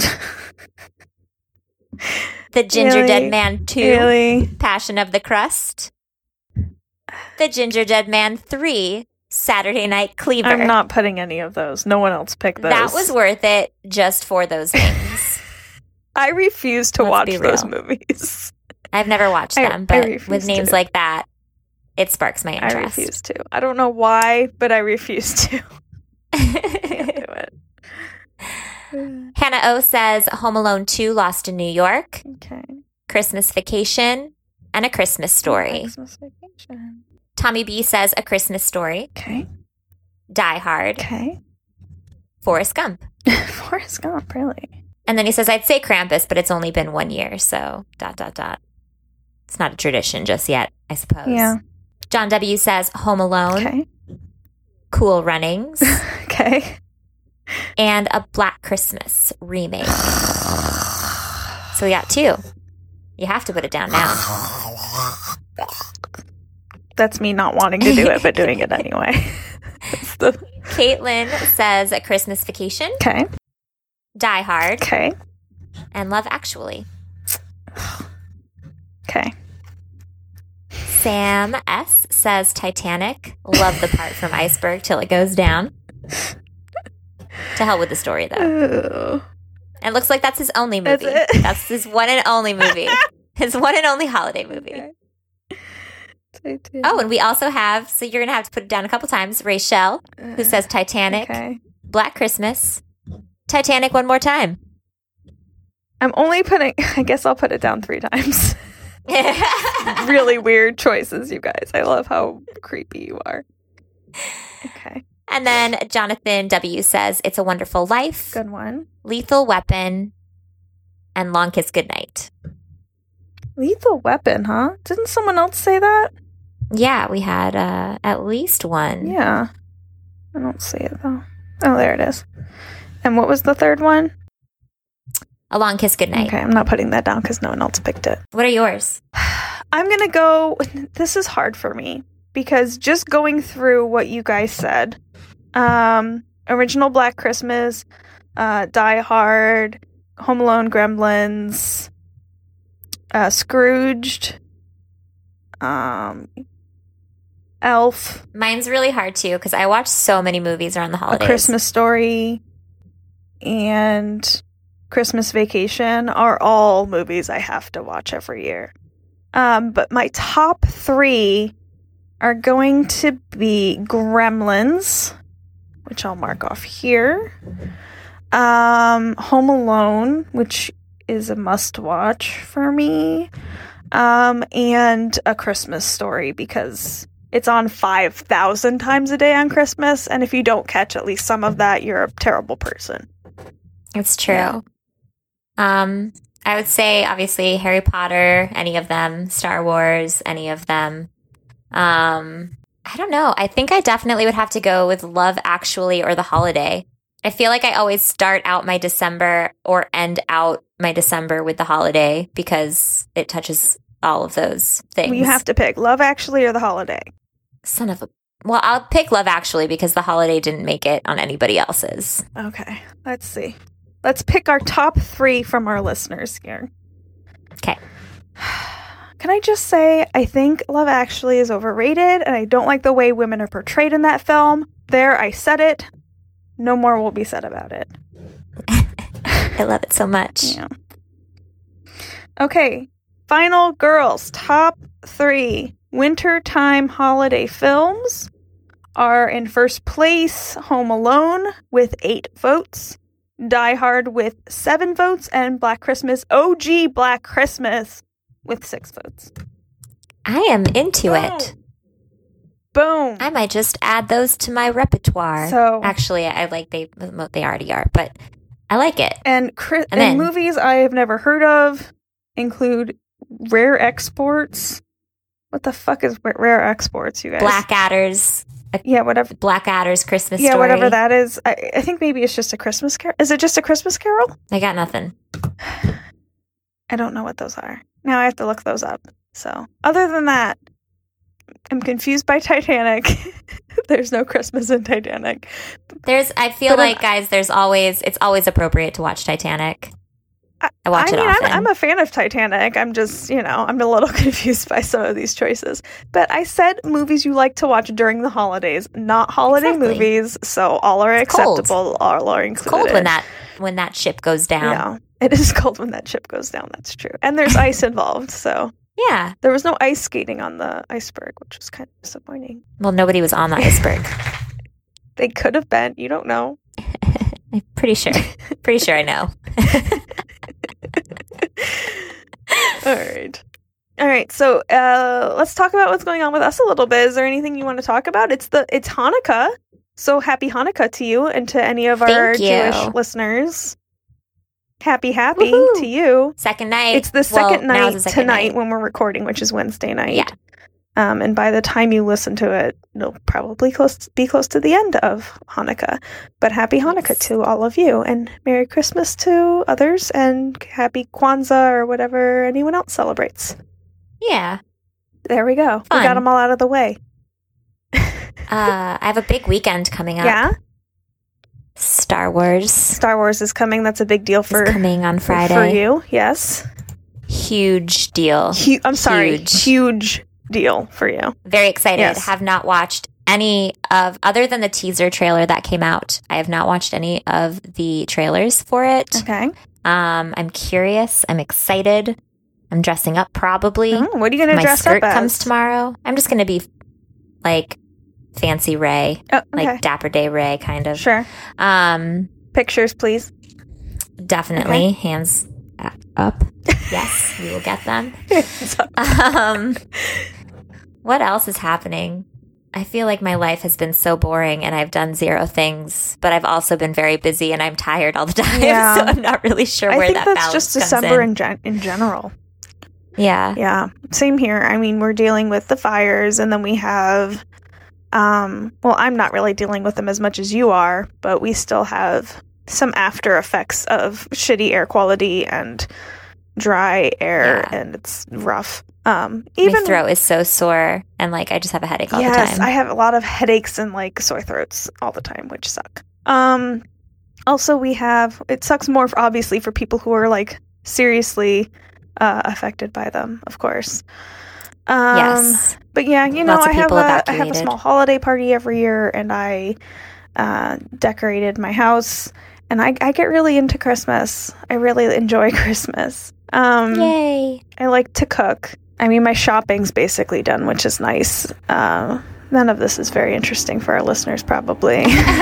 The Ginger Dead Man 2. Really? Passion of the Crust. The Ginger Dead Man 3. Saturday Night Cleaver. I'm not putting any of those. No one else picked those. That was worth it just for those names. I refuse to watch those movies. I've never watched them, but with names like that, it sparks my interest. I refuse to. I don't know why, but I refuse to. Can't do it. Hannah O says Home Alone 2, Lost in New York. Okay. Christmas Vacation and A Christmas Story. Christmas Vacation. Tommy B says A Christmas Story. Okay. Die Hard. Okay. Forrest Gump. Forrest Gump, really? And then he says, I'd say Krampus, but it's only been 1 year, so ... It's not a tradition just yet, I suppose. Yeah. John W. says Home Alone. Okay. Cool Runnings. Okay. And A Black Christmas remake. So we got 2. You have to put it down now. That's me not wanting to do it, but doing it anyway. Caitlin says A Christmas Vacation. Okay. Die Hard. Okay. And Love Actually. Okay. Sam S. says Titanic. Love the part from Iceberg till it goes down. To hell with the story, though. And it looks like that's his only movie. That's his one and only movie. His one and only holiday movie. Okay. Oh, and we also have, so you're going to have to put it down a couple times, Rachel, who says Titanic, Black Christmas, Titanic one more time. I'm only putting, I guess I'll put it down 3 times. Really weird choices, you guys. I love how creepy you are. Okay. And then Jonathan W. says It's a Wonderful Life. Good one. Lethal Weapon and Long Kiss Goodnight. Lethal Weapon, huh? Didn't someone else say that? Yeah, we had at least one. Yeah. I don't see it, though. Oh, there it is. And what was the third one? A Long Kiss Goodnight. Okay, I'm not putting that down because no one else picked it. What are yours? I'm going to go... This is hard for me because just going through what you guys said, original Black Christmas, Die Hard, Home Alone, Gremlins, Scrooged, Elf, Mine's really hard too because I watch so many movies around the A holidays. Christmas Story, and Christmas Vacation are all movies I have to watch every year. But my top 3 are going to be Gremlins, which I'll mark off here. Home Alone, which is a must-watch for me. And A Christmas Story, because it's on 5,000 times a day on Christmas, and if you don't catch at least some of that, you're a terrible person. It's true. Yeah. I would say, obviously, Harry Potter, any of them, Star Wars, any of them. I don't know. I think I definitely would have to go with Love Actually or The Holiday. I feel like I always start out my December or end out my December with The Holiday because it touches all of those things. Well, you have to pick Love Actually or The Holiday. Son of a... Well, I'll pick Love Actually because The Holiday didn't make it on anybody else's. Okay, let's see. Let's pick our top 3 from our listeners here. Okay. Can I just say, I think Love Actually is overrated, and I don't like the way women are portrayed in that film. There, I said it. No more will be said about it. I love it so much. Yeah. Okay, final girls, top 3 wintertime holiday films are in first place Home Alone with 8 votes, Die Hard with 7 votes, and Black Christmas, OG Black Christmas, with 6 votes. I am into it. Boom. I might just add those to my repertoire. So- actually, I like they already are, but I like it. And then- movies I have never heard of include Rare Exports. What the fuck is Rare Exports, you guys? Blackadder's Yeah, whatever. Blackadder's Christmas Yeah, Story. whatever that is. I think maybe it's just a Christmas Carol. Is it just a Christmas Carol? I got nothing. I don't know what those are. Now I have to look those up. So, other than that, I'm confused by Titanic. There's no Christmas in Titanic. I feel But like, guys, it's always appropriate to watch Titanic. I watch it often. I'm a fan of Titanic. I'm just, I'm a little confused by some of these choices. But I said movies you like to watch during the holidays, not holiday Exactly. movies. So all are cold. acceptable. All are It's included. cold when that ship goes down. Yeah, it is cold when that ship goes down. That's true. And there's ice involved. So Yeah. there was no ice skating on the iceberg, which was kind of disappointing. Well, nobody was on the iceberg. They could have been. You don't know. I'm pretty sure. Pretty sure I know. All right. So let's talk about what's going on with us a little bit. Is there anything you want to talk about? It's Hanukkah. So happy Hanukkah to you and to any of our Thank you. Jewish listeners. Happy Woohoo. to you. Second night. It's the second Well, now's night the second tonight night. when we're recording, which is Wednesday night. Yeah. And by the time you listen to it, it'll probably be close to the end of Hanukkah. But happy Hanukkah Yes. to all of you, and Merry Christmas to others, and happy Kwanzaa or whatever anyone else celebrates. Yeah. There we go. We Fun. got them all out of the way. I have a big weekend coming up. Yeah? Star Wars Star Wars is coming. That's a big deal is for coming on Friday. for you. Yes. Huge deal. I'm sorry. Huge. Huge deal for you. Very excited. Yes. Have not watched any of, other than the teaser trailer that came out, I have not watched any of the trailers for it. Okay. I'm curious. I'm excited. I'm dressing up probably. Oh, what are you going to My dress skirt up as? comes tomorrow. I'm just going to be like fancy Ray, Oh, okay. like Dapper Day Ray kind of. Sure. Pictures, please. Definitely. Hands up. Yes, we will get them. What else is happening? I feel like my life has been so boring and I've done zero things, but I've also been very busy and I'm tired all the time. Yeah. So I'm not really sure where that balance I think that's just December comes in general. Yeah. Yeah. Same here. I mean, we're dealing with the fires, and then we have, well, I'm not really dealing with them as much as you are, but we still have some after effects of shitty air quality and dry air, and it's rough. My throat is so sore, and like I just have a headache all the time. Yes, I have a lot of headaches and like sore throats all the time, which suck. Also, it sucks more obviously for people who are like seriously affected by them, of course. Yes, but yeah, I have a small holiday party every year, and I decorated my house, and I get really into Christmas. I really enjoy Christmas. Yay! I like to cook. I mean, my shopping's basically done, which is nice. None of this is very interesting for our listeners, probably.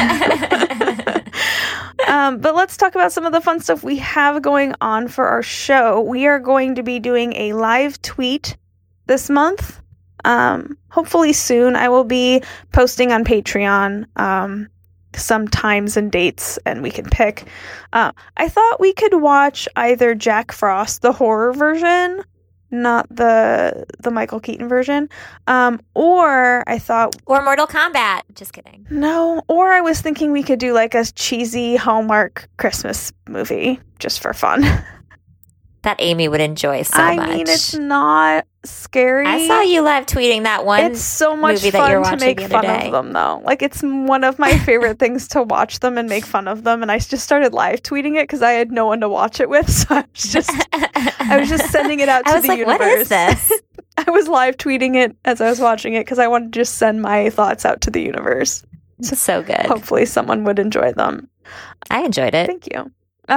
But let's talk about some of the fun stuff we have going on for our show. We are going to be doing a live tweet this month. Hopefully soon. I will be posting on Patreon some times and dates, and we can pick. I thought we could watch either Jack Frost, the horror version, not the Michael Keaton version, or Mortal Kombat. Just kidding. No, or I was thinking we could do like a cheesy Hallmark Christmas movie just for fun. That Amy would enjoy so much. I mean, it's not scary. I saw you live tweeting that one. It's so much movie fun that to make fun of them, though. Like, it's one of my favorite things to watch them and make fun of them. And I just started live tweeting it because I had no one to watch it with. So I was just sending it out to the universe. What is this? I was live tweeting it as I was watching it because I wanted to just send my thoughts out to the universe. So good. Hopefully someone would enjoy them. I enjoyed it. Thank you.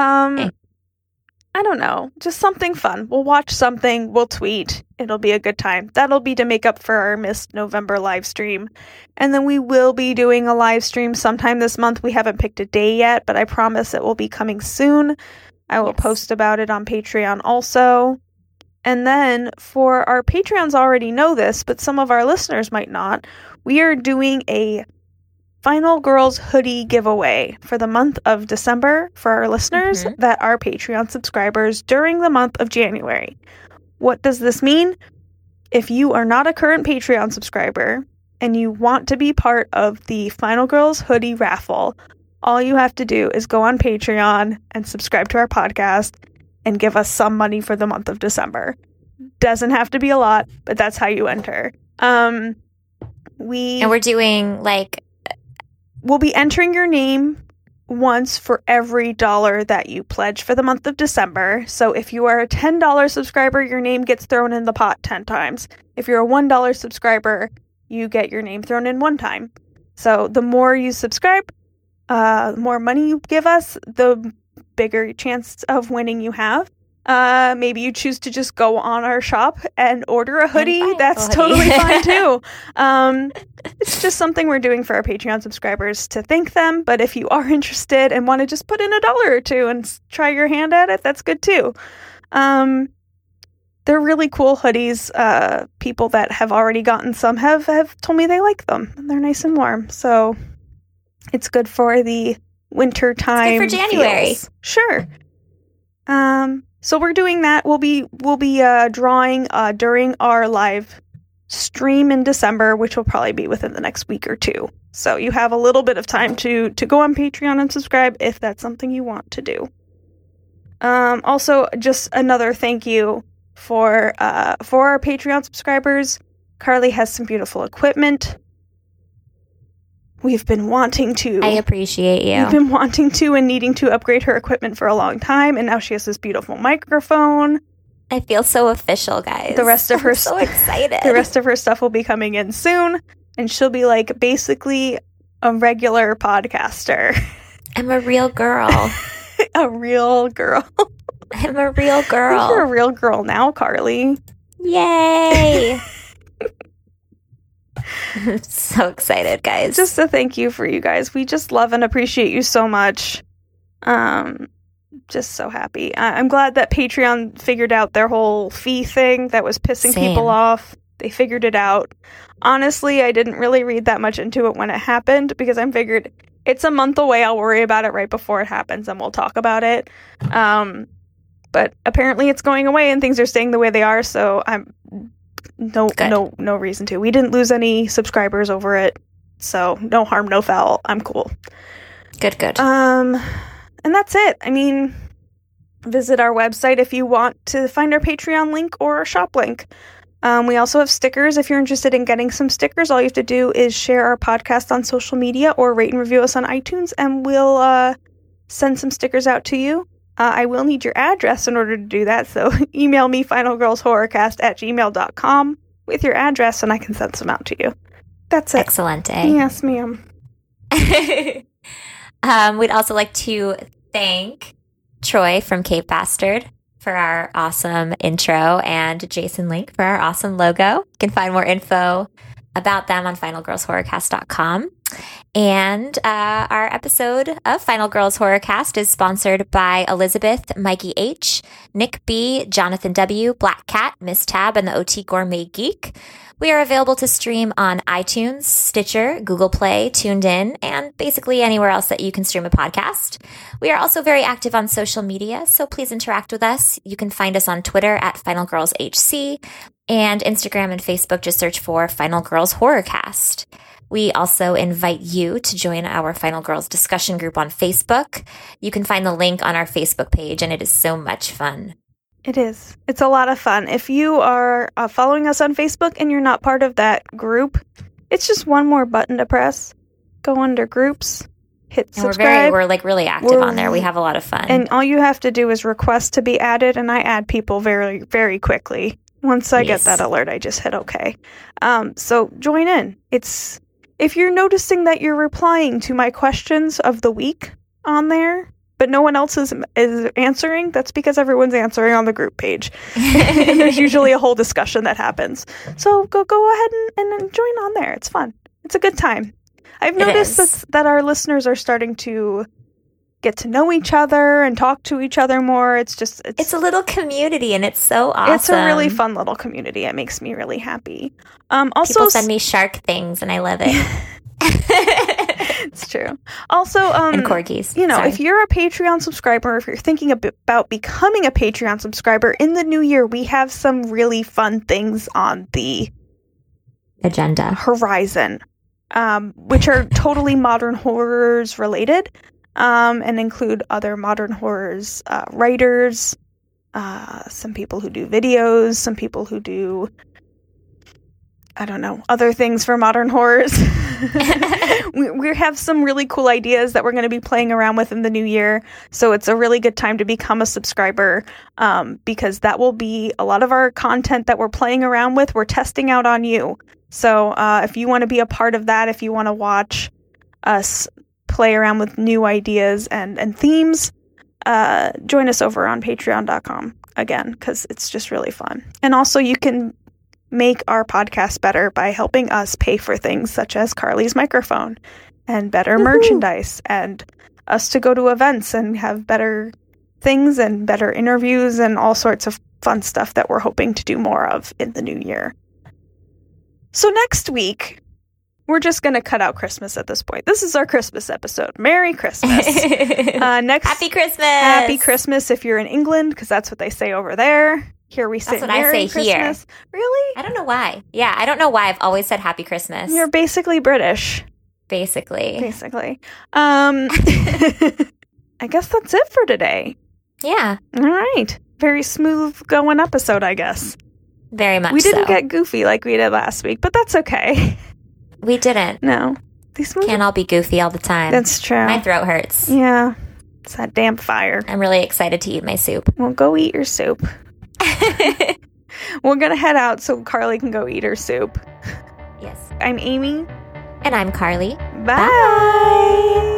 I don't know. Just something fun. We'll watch something. We'll tweet. It'll be a good time. That'll be to make up for our missed November live stream. And then we will be doing a live stream sometime this month. We haven't picked a day yet, but I promise it will be coming soon. I will post about it on Patreon also. And then for our Patreons already know this, but some of our listeners might not. We are doing a Final Girls hoodie giveaway for the month of December for our listeners that are Patreon subscribers during the month of January. What does this mean? If you are not a current Patreon subscriber and you want to be part of the Final Girls hoodie raffle, all you have to do is go on Patreon and subscribe to our podcast and give us some money for the month of December. Doesn't have to be a lot, but that's how you enter. And we're doing like... We'll be entering your name once for every $1 that you pledge for the month of December. So if you are a $10 subscriber, your name gets thrown in the pot 10 times. If you're a $1 subscriber, you get your name thrown in one time. So the more you subscribe, the more money you give us, the bigger chance of winning you have. Maybe you choose to just go on our shop and order a hoodie. That's totally fine too. It's just something we're doing for our Patreon subscribers to thank them. But if you are interested and want to just put in $1 or $2 and try your hand at it, that's good too. They're really cool hoodies. People that have already gotten some have told me they like them. They're nice and warm. So it's good for the winter time. It's good for January. Feels. Sure. So we're doing that. We'll be drawing during our live stream in December, which will probably be within the next week or two. So you have a little bit of time to go on Patreon and subscribe if that's something you want to do. Also, just another thank you for our Patreon subscribers. Carly has some beautiful equipment. We've been wanting to. I appreciate you. We've been wanting to and needing to upgrade her equipment for a long time, and now she has this beautiful microphone. I feel so official, guys. The rest of her so excited. The rest of her stuff will be coming in soon, and she'll be like basically a regular podcaster. I'm a real girl. A real girl. I'm a real girl. You're a real girl now, Carly. Yay! I'm so excited, guys. Just a thank you for you guys. We just love and appreciate you so much. Just so happy. I'm glad that Patreon figured out their whole fee thing that was pissing people off. They figured it out. Honestly, I didn't really read that much into it when it happened because I figured it's a month away. I'll worry about it right before it happens and we'll talk about it. But apparently it's going away and things are staying the way they are. So I'm no reason to. We didn't lose any subscribers over it. So no harm, no foul. I'm cool. Good. And that's it. I mean, visit our website if you want to find our Patreon link or our shop link. We also have stickers. If you're interested in getting some stickers, all you have to do is share our podcast on social media or rate and review us on iTunes, and we'll send some stickers out to you. I will need your address in order to do that, so email me, finalgirlshorrorcast@gmail.com with your address, and I can send some out to you. That's it. Excellent, eh? Yes, ma'am. We'd also like to thank Troy from Cape Bastard for our awesome intro and Jason Link for our awesome logo. You can find more info about them on finalgirlshorrorcast.com. And our episode of Final Girls Horrorcast is sponsored by Elizabeth, Mikey H., Nick B., Jonathan W., Black Cat, Miss Tab, and the OT Gourmet Geek. We are available to stream on iTunes, Stitcher, Google Play, Tuned In, and basically anywhere else that you can stream a podcast. We are also very active on social media, so please interact with us. You can find us on Twitter at FinalGirlsHC, and Instagram and Facebook, just search for Final Girls Horrorcast. We also invite you to join our Final Girls discussion group on Facebook. You can find the link on our Facebook page, and it is so much fun. It is. It's a lot of fun. If you are following us on Facebook and you're not part of that group, it's just one more button to press. Go under groups, hit subscribe. We're like really active on there. We have a lot of fun. And all you have to do is request to be added, and I add people very, very quickly. Once I get that alert, I just hit OK. So join in. If you're noticing that you're replying to my questions of the week on there, but no one else is answering, that's because everyone's answering on the group page. And there's usually a whole discussion that happens. So go ahead and join on there. It's fun. It's a good time. I've noticed that our listeners are starting to get to know each other and talk to each other more. It's a little community, and it's so awesome. It's a really fun little community. It makes me really happy. Also, people send me shark things, and I love it. It's true. Also, and corgis. If you're a Patreon subscriber, if you're thinking about becoming a Patreon subscriber in the new year, we have some really fun things on the agenda horizon, which are totally modern horrors related, and include other modern horrors writers, some people who do videos, some people who do, I don't know, other things for modern horrors. We have some really cool ideas that we're going to be playing around with in the new year. So it's a really good time to become a subscriber, because that will be a lot of our content that we're playing around with. We're testing out on you. So if you want to be a part of that, if you want to watch us play around with new ideas and themes, join us over on patreon.com again, because it's just really fun. And also you can make our podcast better by helping us pay for things such as Carly's microphone and better merchandise and us to go to events and have better things and better interviews and all sorts of fun stuff that we're hoping to do more of in the new year. So next week, we're just going to cut out Christmas at this point. This is our Christmas episode. Merry Christmas. Happy Christmas. Happy Christmas if you're in England, because that's what they say over there. Here we say Merry Christmas. Here. Really? I don't know why. Yeah, I don't know why. I've always said Happy Christmas. You're basically British. Basically. I guess that's it for today. Yeah. All right. Very smooth going episode, I guess. Very much so. We didn't get goofy like we did last week, but that's okay. We didn't. No. Can't all be goofy all the time. That's true. My throat hurts. Yeah. It's that damn fire. I'm really excited to eat my soup. Well, go eat your soup. We're going to head out so Carly can go eat her soup. Yes. I'm Amy. And I'm Carly. Bye.